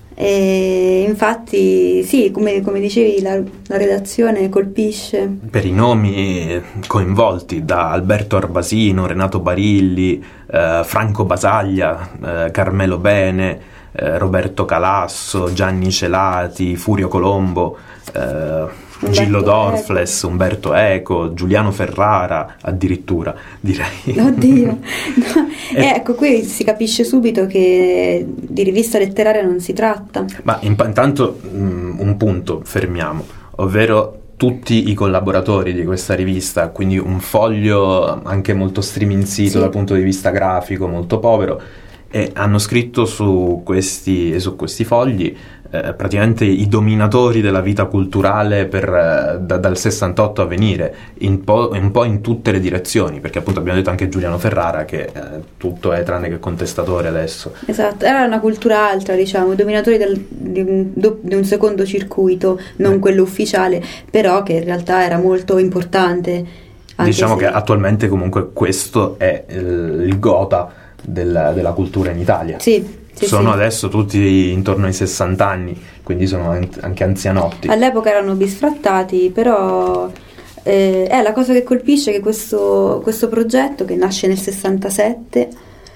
E infatti sì, come, come dicevi, la, la redazione colpisce per i nomi coinvolti, da Alberto Arbasino, Renato Barilli, eh, Franco Basaglia, eh, Carmelo Bene, eh, Roberto Calasso, Gianni Celati, Furio Colombo, eh, Gillo Dorfles, Umberto Eco, Giuliano Ferrara, addirittura, direi. Oddio. No. E ecco, qui si capisce subito che di rivista letteraria non si tratta. Ma intanto um, un punto fermiamo, ovvero tutti i collaboratori di questa rivista, quindi un foglio anche molto striminzito, sì, dal punto di vista grafico, molto povero, e hanno scritto su questi, su questi fogli eh, praticamente i dominatori della vita culturale per, eh, da, dal sessantotto a venire, in po', un po' in tutte le direzioni, perché appunto abbiamo detto anche Giuliano Ferrara che eh, tutto è tranne che contestatore adesso. Esatto, era una cultura altra, diciamo, i dominatori del, di, un, di un secondo circuito, non eh. quello ufficiale, però che in realtà era molto importante. Diciamo se... che attualmente comunque questo è il, il gotha della, della cultura in Italia. Sì. Sì, sono sì. Adesso tutti intorno ai sessanta anni, quindi sono anche anzianotti. All'epoca erano bisfrattati, però eh, è la cosa che colpisce che questo, questo progetto, che nasce nel sessantasette,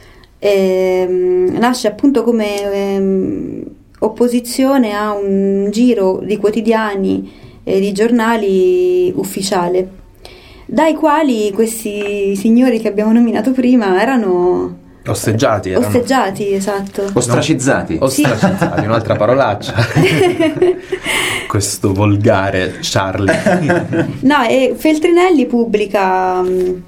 eh, nasce appunto come eh, opposizione a un giro di quotidiani e di giornali ufficiale, dai quali questi signori che abbiamo nominato prima erano... Osteggiati, erano... Osteggiati, esatto. Ostracizzati. No, ostracizzati, sì. Un'altra parolaccia. Questo volgare Charlie. No, e Feltrinelli pubblica um,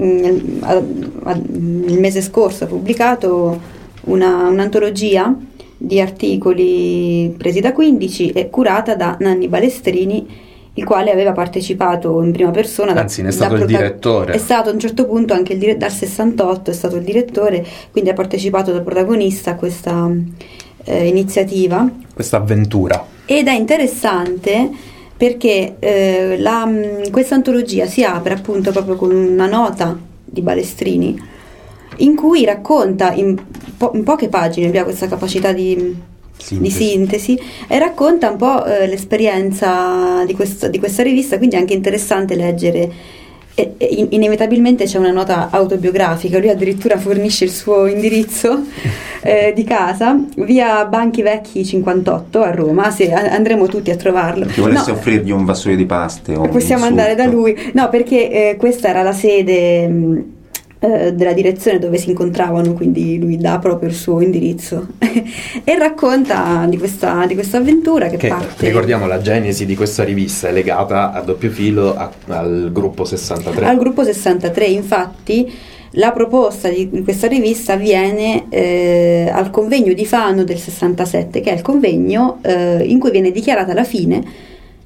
il mese scorso ha pubblicato una, un'antologia di articoli presi da quindici e curata da Nanni Balestrini, il quale aveva partecipato in prima persona. Anzi, ne è stato il prota- direttore. È stato a un certo punto anche il dire- dal sessantotto è stato il direttore, quindi ha partecipato da protagonista a questa eh, iniziativa. Questa avventura. Ed è interessante perché eh, la, questa antologia si apre appunto proprio con una nota di Balestrini in cui racconta in, po- in poche pagine, abbiamo questa capacità di... Sintesi. di sintesi e racconta un po' eh, l'esperienza di, questo, di questa rivista, quindi è anche interessante leggere e, e in, inevitabilmente c'è una nota autobiografica, lui addirittura fornisce il suo indirizzo eh, di casa, via Banchi Vecchi cinquantotto a Roma, se a, andremo tutti a trovarlo. Chi volesse no, offrirgli un vassoio di paste o possiamo un andare da lui, no, perché eh, questa era la sede mh, della direzione dove si incontravano, quindi lui dà proprio il suo indirizzo e racconta di questa, di questa avventura che, che parte. Ricordiamo, la genesi di questa rivista è legata a doppio filo a, al gruppo sessantatré. Al gruppo sessantatré, infatti la proposta di questa rivista viene eh, al convegno di Fano del sessantasette, che è il convegno eh, in cui viene dichiarata la fine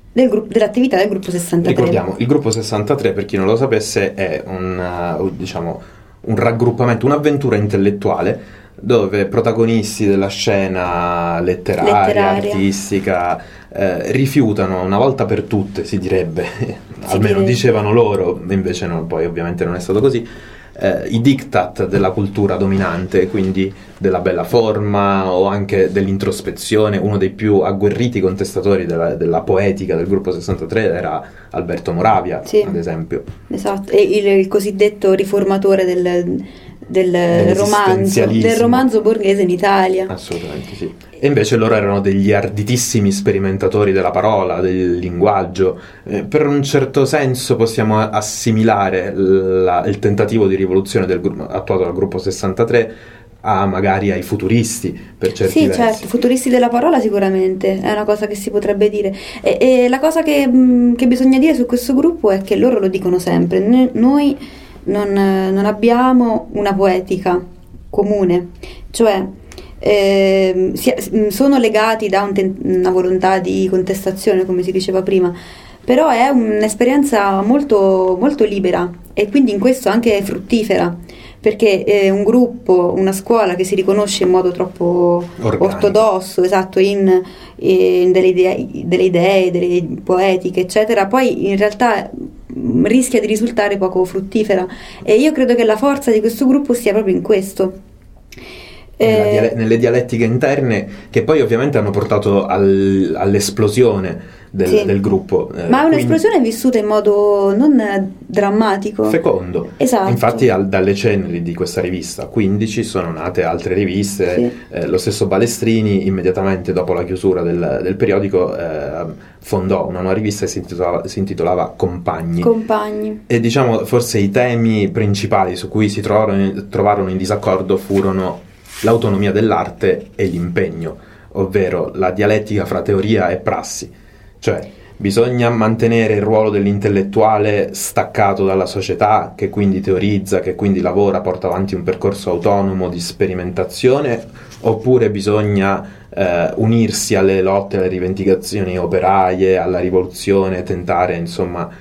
del gruppo, dell'attività del gruppo sessantatré. Ricordiamo, il gruppo sessantatré, per chi non lo sapesse, è un, uh, diciamo, un raggruppamento, un'avventura intellettuale dove protagonisti della scena letteraria, Letteraria. artistica eh, rifiutano una volta per tutte, si direbbe, almeno direbbe. dicevano loro, invece no, poi ovviamente non è stato così, eh, i diktat della cultura dominante, quindi della bella forma o anche dell'introspezione. Uno dei più agguerriti contestatori della, della poetica del gruppo sessantatré era Alberto Moravia, Sì. ad esempio. Esatto, e il, il cosiddetto riformatore del, del romanzo, Dell'esistenzialismo. del romanzo borghese in Italia. Assolutamente sì. E invece loro erano degli arditissimi sperimentatori della parola, del linguaggio. Eh, per un certo senso possiamo assimilare la, il tentativo di rivoluzione del, attuato dal gruppo sessantatré a magari ai futuristi, per certi Sì, versi. certo, futuristi della parola sicuramente, è una cosa che si potrebbe dire. E, e la cosa che, mh, che bisogna dire su questo gruppo è che loro lo dicono sempre, ne- noi non, non abbiamo una poetica comune, cioè eh, si- sono legati da un ten- una volontà di contestazione, come si diceva prima, però è un'esperienza molto, molto libera e quindi in questo anche fruttifera, perché è un gruppo, una scuola che si riconosce in modo troppo Organico. ortodosso, esatto, in, in delle, idee, delle idee, delle poetiche, eccetera, poi in realtà mh, rischia di risultare poco fruttifera, e io credo che la forza di questo gruppo stia proprio in questo. Nella Eh, diale- nelle dialettiche interne, che poi ovviamente hanno portato al- all'esplosione del, Sì. del gruppo. eh, ma è quindi un'esplosione vissuta in modo non eh, drammatico. fecondo. Esatto. Infatti al- dalle ceneri di questa rivista quindici sono nate altre riviste. Sì. Eh, lo stesso Balestrini immediatamente dopo la chiusura del, del periodico eh, fondò una nuova rivista che si intitolava, si intitolava Compagni. Compagni. E diciamo forse i temi principali su cui si trovarono, trovarono in disaccordo furono l'autonomia dell'arte e l'impegno, ovvero la dialettica fra teoria e prassi. Cioè, bisogna mantenere il ruolo dell'intellettuale staccato dalla società, che quindi teorizza, che quindi lavora, porta avanti un percorso autonomo di sperimentazione, oppure bisogna eh, unirsi alle lotte, alle rivendicazioni operaie, alla rivoluzione, tentare insomma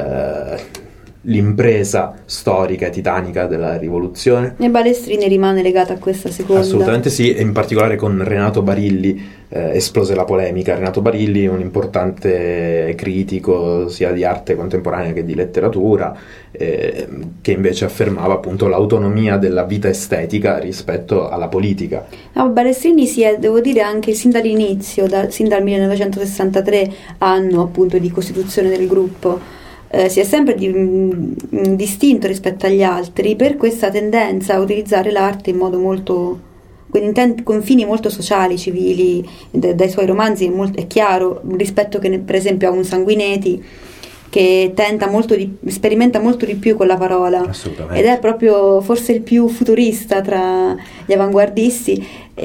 eh, l'impresa storica e titanica della rivoluzione. E Balestrini rimane legata a questa seconda. Assolutamente sì, e in particolare con Renato Barilli eh, esplose la polemica. Renato Barilli è un importante critico sia di arte contemporanea che di letteratura, eh, che invece affermava appunto l'autonomia della vita estetica rispetto alla politica. No, Balestrini si è, devo dire, anche sin dall'inizio, da, sin dal millenovecentosessantatré, anno appunto di costituzione del gruppo, eh, si è sempre di, mh, distinto rispetto agli altri per questa tendenza a utilizzare l'arte in modo molto, con, inten- con fini molto sociali, civili. D- dai suoi romanzi è, molto, è chiaro, rispetto che ne- per esempio a un Sanguinetti, che tenta molto di, sperimenta molto di più con la parola, Assolutamente. ed è proprio forse il più futurista tra gli avanguardisti,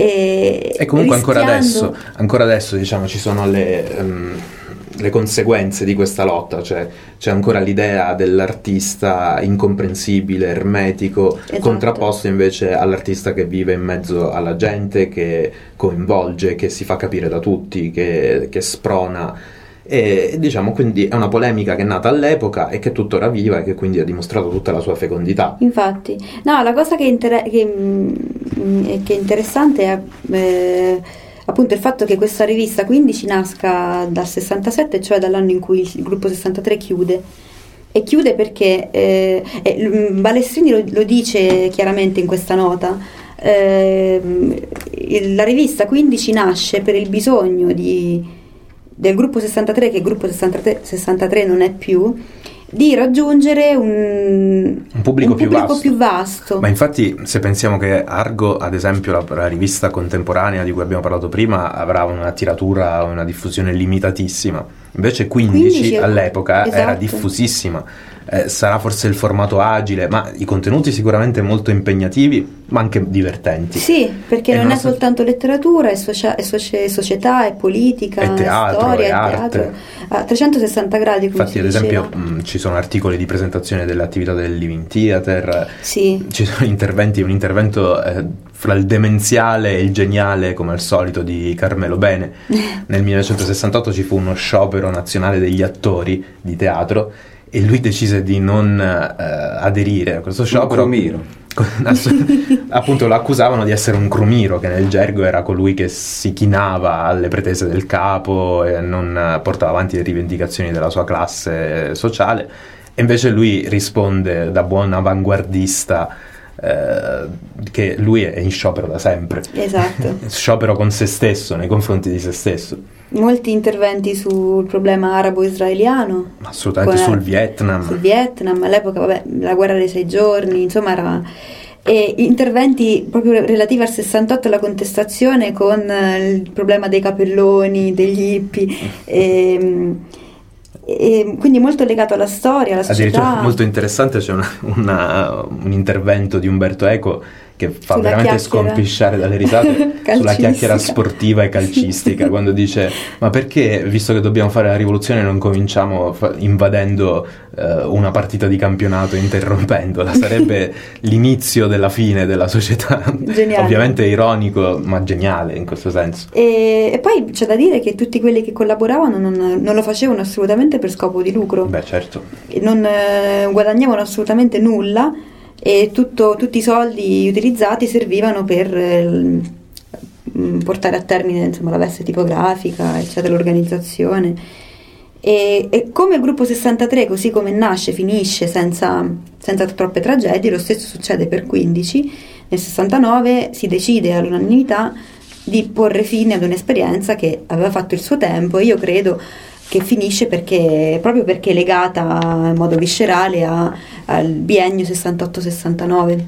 e, E comunque ancora rischiando- adesso, ancora adesso diciamo ci sono le, um, le conseguenze di questa lotta, cioè c'è ancora l'idea dell'artista incomprensibile, ermetico, Esatto. contrapposto invece all'artista che vive in mezzo alla gente, che coinvolge, che si fa capire da tutti, che, che sprona. E diciamo quindi è una polemica che è nata all'epoca e che è tuttora viva e che quindi ha dimostrato tutta la sua fecondità. Infatti, no, la cosa che, inter- che, mm, che è interessante è eh, appunto il fatto che questa rivista quindici nasca dal sessantasette, cioè dall'anno in cui il gruppo sessantatré chiude. E chiude perché eh, eh, Balestrini lo, lo dice chiaramente in questa nota. Eh, il- la rivista quindici nasce per il bisogno di del gruppo sessantatré, che il gruppo sessantatré, sessantatré non è più, di raggiungere un, Un pubblico, un più, pubblico vasto. più vasto. Ma infatti, se pensiamo che Argo, ad esempio, la, la rivista contemporanea di cui abbiamo parlato prima, avrà una tiratura, una diffusione limitatissima, invece quindici quindici all'epoca era esatto. diffusissima. eh, sarà forse il formato agile, ma i contenuti sicuramente molto impegnativi, ma anche divertenti. Sì, perché E non è nostro... soltanto letteratura, è, socia- è socia- società, è politica, è teatro, storia, è è arte. teatro. A trecentosessanta gradi, come Infatti, si ad diceva. esempio, mh, ci sono articoli di presentazione delle attività del Living Theater, Sì. ci sono interventi, un intervento eh, fra il demenziale e il geniale, come al solito, di Carmelo Bene. Nel millenovecentosessantotto ci fu uno sciopero nazionale degli attori di teatro e lui decise di non eh, aderire a questo sciopero. Un crumiro. Appunto lo accusavano di essere un crumiro, che nel gergo era colui che si chinava alle pretese del capo e non portava avanti le rivendicazioni della sua classe sociale, e invece lui risponde da buon avanguardista eh, che lui è in sciopero da sempre. Esatto. Sciopero con se stesso, nei confronti di se stesso. Molti interventi sul problema arabo-israeliano, Assolutamente, con- sul Vietnam. sul Vietnam, all'epoca vabbè, la guerra dei sei giorni, insomma era, e interventi proprio relativi al sessantotto, alla contestazione con eh, il problema dei capelloni, degli hippie, e, e quindi molto legato alla storia, alla Addirittura società. molto interessante, c'è una, una, un intervento di Umberto Eco che fa Sulla veramente chiacchiera. scompisciare dalle risate sulla Calcistica. chiacchiera sportiva e calcistica, quando dice: ma perché, visto che dobbiamo fare la rivoluzione, non cominciamo fa- invadendo eh, una partita di campionato, interrompendola? Sarebbe l'inizio della fine della società. Geniale. Ovviamente ironico, ma geniale in questo senso. E, e poi c'è da dire che tutti quelli che collaboravano non, non lo facevano assolutamente per scopo di lucro. Beh, certo. E non eh, guadagnavano assolutamente nulla, e tutto- tutti i soldi utilizzati servivano per eh, mh, portare a termine, insomma, la veste tipografica, eccetera, l'organizzazione. E, e come il gruppo sessantatré, così come nasce, finisce senza, senza troppe tragedie, lo stesso succede per quindici. Nel sessantanove si decide all'unanimità di porre fine ad un'esperienza che aveva fatto il suo tempo, e io credo che finisce perché, proprio perché è legata in modo viscerale a- al biennio sessantotto sessantanove.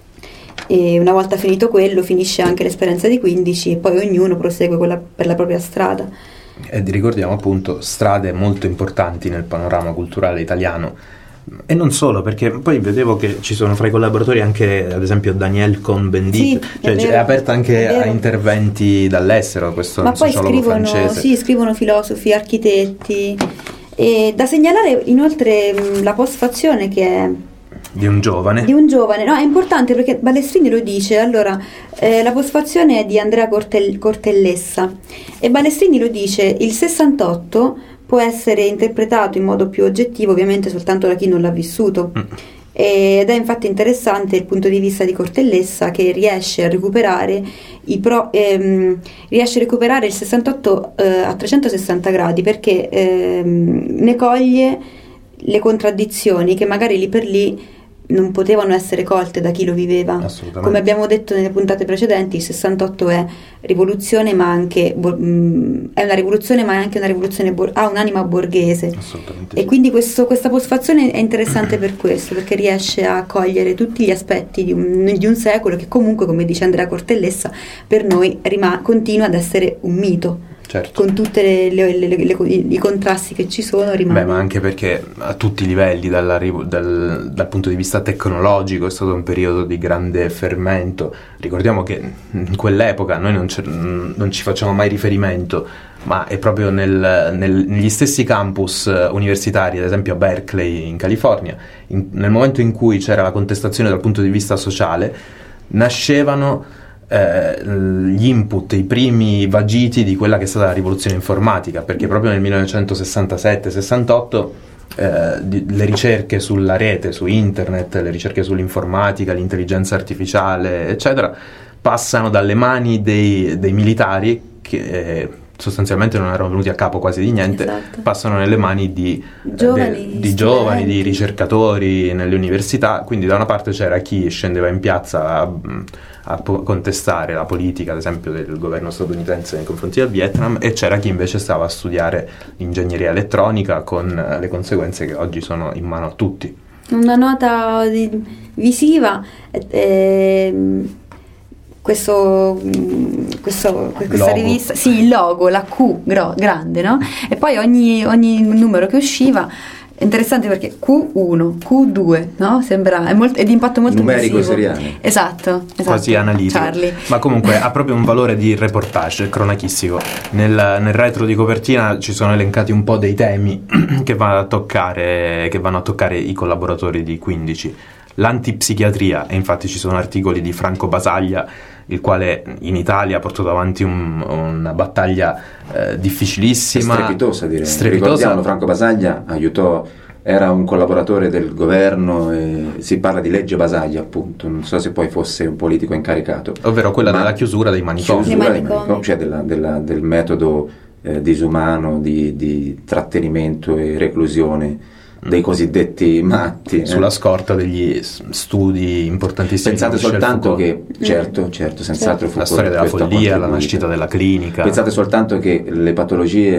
E una volta finito quello, finisce anche l'esperienza di quindici, e poi ognuno prosegue quella per la propria strada. E ricordiamo appunto strade molto importanti nel panorama culturale italiano. E non solo, perché poi vedevo che ci sono fra i collaboratori anche, ad esempio, Daniel Cohn-Bendit, Sì, cioè è è, vero, aperta anche è vero. a interventi dall'estero, questo Ma è un poi sociologo scrivono, francese. sì, scrivono filosofi, architetti. E da segnalare inoltre mh, la postfazione, che è Di un giovane. di un giovane, no, è importante perché Balestrini lo dice. Allora, eh, la postfazione è di Andrea Cortel- Cortellessa, e Balestrini lo dice: il sessantotto può essere interpretato in modo più oggettivo ovviamente soltanto da chi non l'ha vissuto. Mm. Ed è infatti interessante il punto di vista di Cortellessa, che riesce a recuperare i pro, ehm, riesce a recuperare il sessantotto eh, a trecentosessanta gradi, perché ehm, ne coglie le contraddizioni che magari lì per lì non potevano essere colte da chi lo viveva. Assolutamente. Come abbiamo detto nelle puntate precedenti, il sessantotto è rivoluzione, ma anche bo- mh, è una rivoluzione, ma è anche una rivoluzione bor- ha un'anima borghese. Assolutamente E sì. quindi questo, questa postfazione è interessante per questo, perché riesce a cogliere tutti gli aspetti di un, di un secolo che comunque, come dice Andrea Cortellessa, per noi rima- continua ad essere un mito. Certo. Con tutti i contrasti che ci sono, rimane. Beh, ma anche perché a tutti i livelli, dalla rivo- dal, dal punto di vista tecnologico, è stato un periodo di grande fermento. Ricordiamo che in quell'epoca noi non, non ci facciamo mai riferimento, ma è proprio nel, nel, negli stessi campus universitari, ad esempio a Berkeley in California, in, nel momento in cui c'era la contestazione dal punto di vista sociale, nascevano Eh, gli input, i primi vagiti di quella che è stata la rivoluzione informatica, perché proprio nel millenovecentosessantasette sessantotto eh, di, le ricerche sulla rete, su internet, le ricerche sull'informatica, l'intelligenza artificiale, eccetera, passano dalle mani dei, dei militari, che eh, sostanzialmente non erano venuti a capo quasi di niente, Esatto. passano nelle mani di Giovani, de- di studenti. giovani, di ricercatori nelle università. Quindi da una parte c'era chi scendeva in piazza a, a po- contestare la politica, ad esempio, del governo statunitense nei confronti del Vietnam, e c'era chi invece stava a studiare ingegneria elettronica, con le conseguenze che oggi sono in mano a tutti. Una nota di- visiva, ehm, questo, mh, questo- questa Logo. rivista, sì, il logo, la Q gro- grande, no? E poi ogni, ogni numero che usciva È interessante perché Q uno, Q due, no? Sembra, è, molto, è di impatto molto numerico visivo. seriale. Esatto, esatto. Quasi analitico. Charlie. Ma comunque ha proprio un valore di reportage cronachistico. Nel, nel retro di copertina ci sono elencati un po' dei temi che vanno a toccare, che vanno a toccare i collaboratori di quindici. L'antipsichiatria, e infatti ci sono articoli di Franco Basaglia, il quale in Italia ha portato avanti un, una battaglia eh, difficilissima, strepitosa direi. strepitosa. Ricordiamo, Franco Basaglia aiutò, era un collaboratore del governo, e si parla di legge Basaglia appunto, non so se poi fosse un politico incaricato, ovvero quella ma della chiusura dei manicomi, chiusura Dei dei manicomi. manicomi, cioè della, della, del metodo eh, disumano di, di trattenimento e reclusione dei cosiddetti matti, eh. sulla scorta degli s- studi importantissimi. Pensate di Michel soltanto Foucault. che, certo, certo, senz'altro fu La storia della questo ha follia, la contribuito. nascita della clinica. Pensate soltanto che le patologie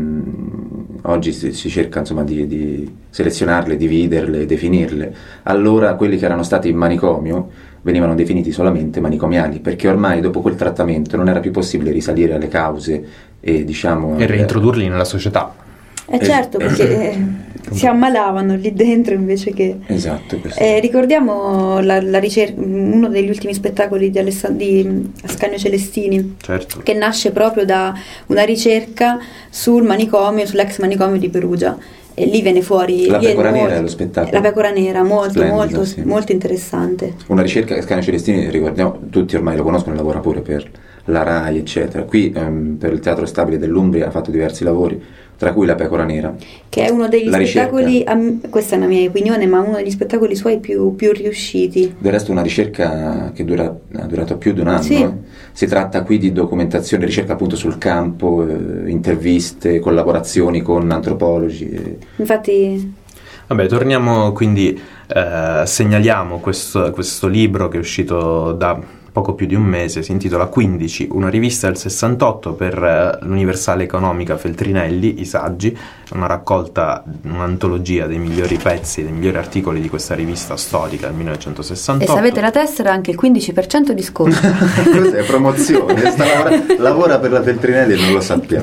mh, oggi si, si cerca insomma di, di selezionarle, dividerle, definirle. Allora quelli che erano stati in manicomio venivano definiti solamente manicomiali, perché ormai dopo quel trattamento non era più possibile risalire alle cause e diciamo e al- reintrodurli nella società. Eh certo, Eh, perché eh, si ammalavano lì dentro invece che... Esatto, questo. Eh, ricordiamo la, la ricer- uno degli ultimi spettacoli di, Alessand- di Ascanio Celestini, Certo. che nasce proprio da una ricerca sul manicomio, sull'ex manicomio di Perugia. E lì viene fuori... La lì è pecora nera molto- è lo spettacolo. La pecora nera, molto, Splendido, molto, sì. molto interessante. Una ricerca che Ascanio Celestini, ricordiamo, tutti ormai lo conoscono, lavora pure per la RAI, eccetera. Qui ehm, per il Teatro Stabile dell'Umbria ha fatto diversi lavori, tra cui La pecora nera. Che è uno degli La spettacoli, a m- questa è una mia opinione, ma uno degli spettacoli suoi più, più riusciti. Del resto una ricerca che dura, ha durato più di un anno. Sì. eh. Si tratta qui di documentazione, ricerca appunto sul campo, eh, interviste, collaborazioni con antropologi. eh. Infatti Vabbè, torniamo quindi, eh, segnaliamo questo, questo libro che è uscito da poco più di un mese, si intitola quindici, una rivista del sessantotto per eh, l'Universale Economica Feltrinelli, i saggi, una raccolta, un'antologia dei migliori pezzi, dei migliori articoli di questa rivista storica del e millenovecentosessantotto. se avete la tessera anche il quindici per cento di sconto. Questa è promozione, sta lavora, lavora per la Feltrinelli e non lo sappiamo.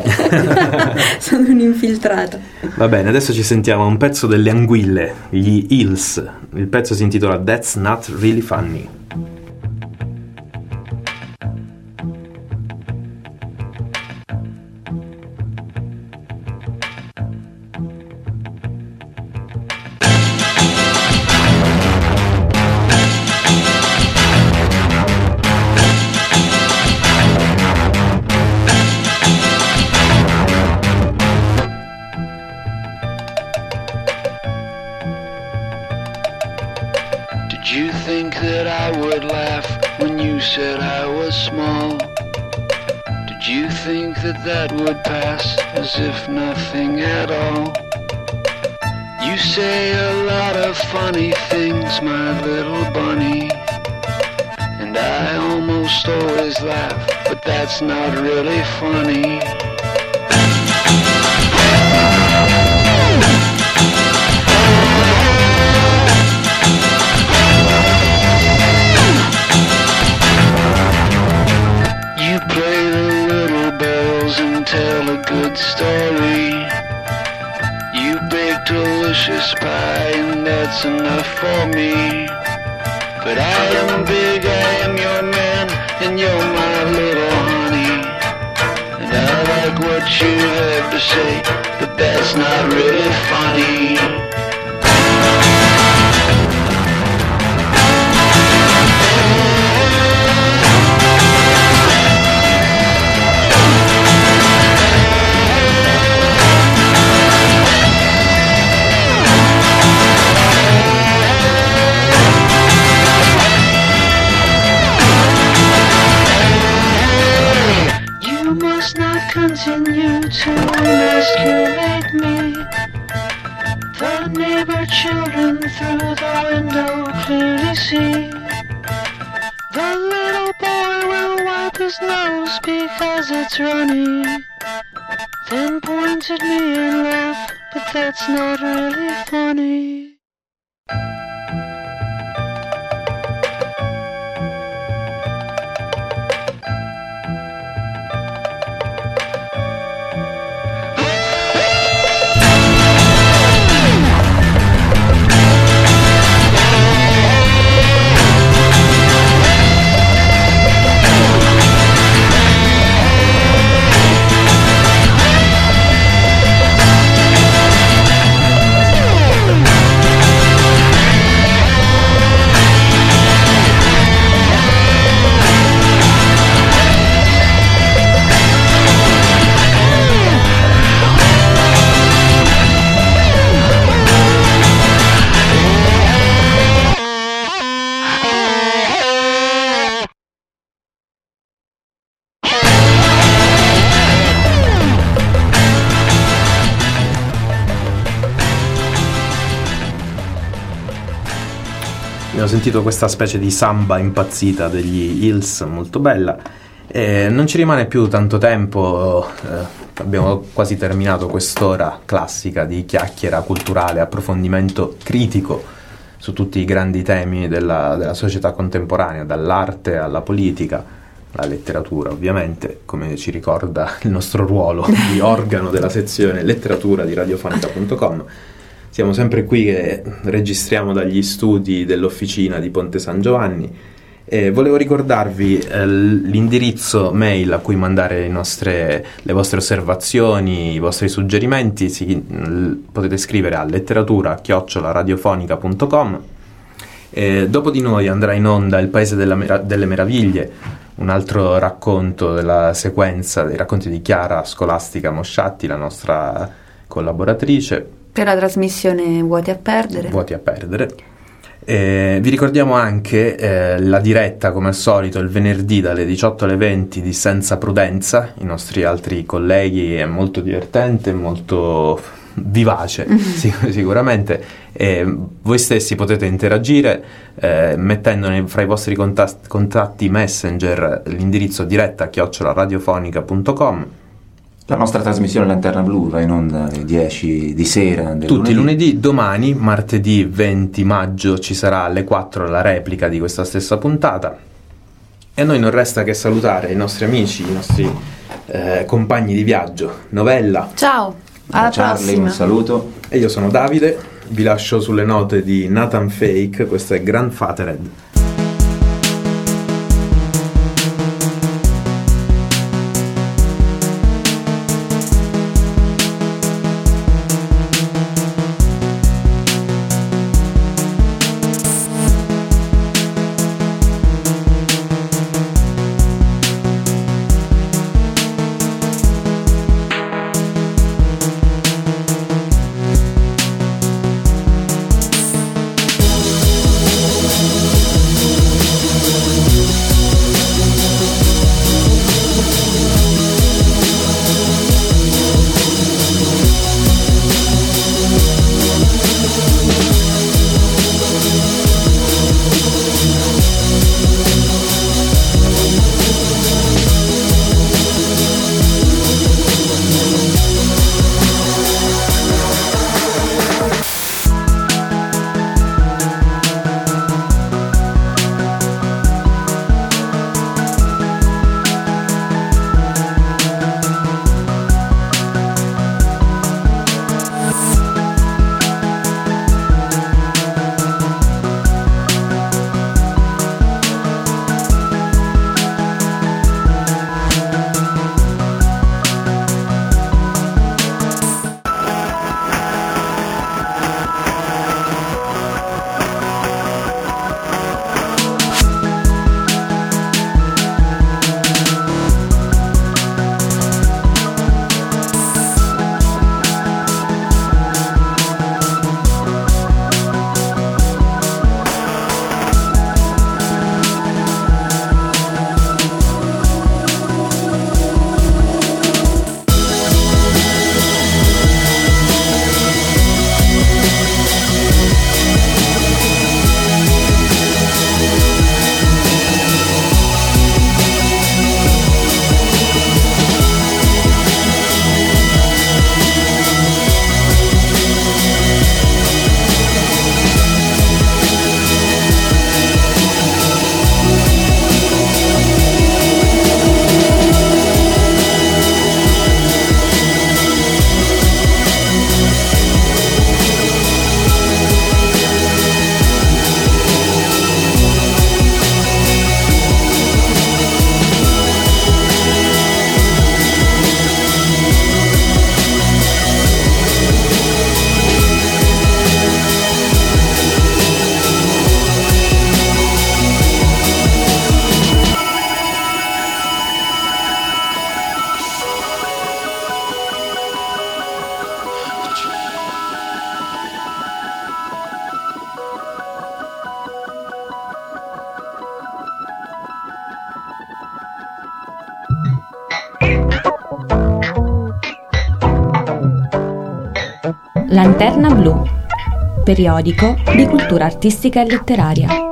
Sono un'infiltrata. Va bene, adesso ci sentiamo un pezzo delle Anguille, gli Hills. Il pezzo si intitola That's Not Really Funny. Did you think that I would laugh when you said I was small? Did you think that that would pass as if nothing at all? You say a lot of funny things, my little bunny, and I almost always laugh, but that's not really funny. You play the little bells and tell a good story. You bake delicious pie and that's enough for me. But I am big, I am your man, and you're my little honey. And I like what you have to say, but that's not really funny. You must not continue to emasculate me. The neighbor children through the window clearly see. The little boy will wipe his nose because it's runny, then point at me and laugh, but that's not really funny. Abbiamo sentito questa specie di samba impazzita degli Hills, molto bella. E non ci rimane più tanto tempo, eh, abbiamo quasi terminato quest'ora classica di chiacchiera culturale, approfondimento critico su tutti i grandi temi della, della società contemporanea, dall'arte alla politica, alla letteratura, ovviamente, come ci ricorda il nostro ruolo di organo della sezione letteratura di radiofonica punto com. Siamo sempre qui che registriamo dagli studi dell'officina di Ponte San Giovanni e volevo ricordarvi eh, l'indirizzo mail a cui mandare le, nostre, le vostre osservazioni, i vostri suggerimenti. Si, l, potete scrivere a letteratura chiocciola radiofonica punto com. E dopo di noi andrà in onda Il Paese della Mera- delle Meraviglie, un altro racconto della sequenza dei racconti di Chiara Scolastica Mosciatti, la nostra collaboratrice. Per la trasmissione Vuoti a perdere. Vuoti a perdere. Eh, vi ricordiamo anche eh, la diretta, come al solito, il venerdì dalle diciotto alle venti di Senza Prudenza. I nostri altri colleghi, è molto divertente, molto vivace, sic- sicuramente. E voi stessi potete interagire eh, mettendo fra i vostri contatti, contatti Messenger l'indirizzo diretta chiocciola radiofonica punto com. La nostra trasmissione Lanterna Blu va in onda alle dieci di sera del tutti i lunedì. lunedì. Domani, martedì venti maggio, ci sarà alle quattro la replica di questa stessa puntata. E a noi non resta che salutare i nostri amici, i nostri eh, compagni di viaggio. Novella. Ciao, alla Charlie, prossima. un saluto. E io sono Davide, vi lascio sulle note di Nathan Fake, questo è Grandfathered. Lanterna Blu, periodico di cultura artistica e letteraria.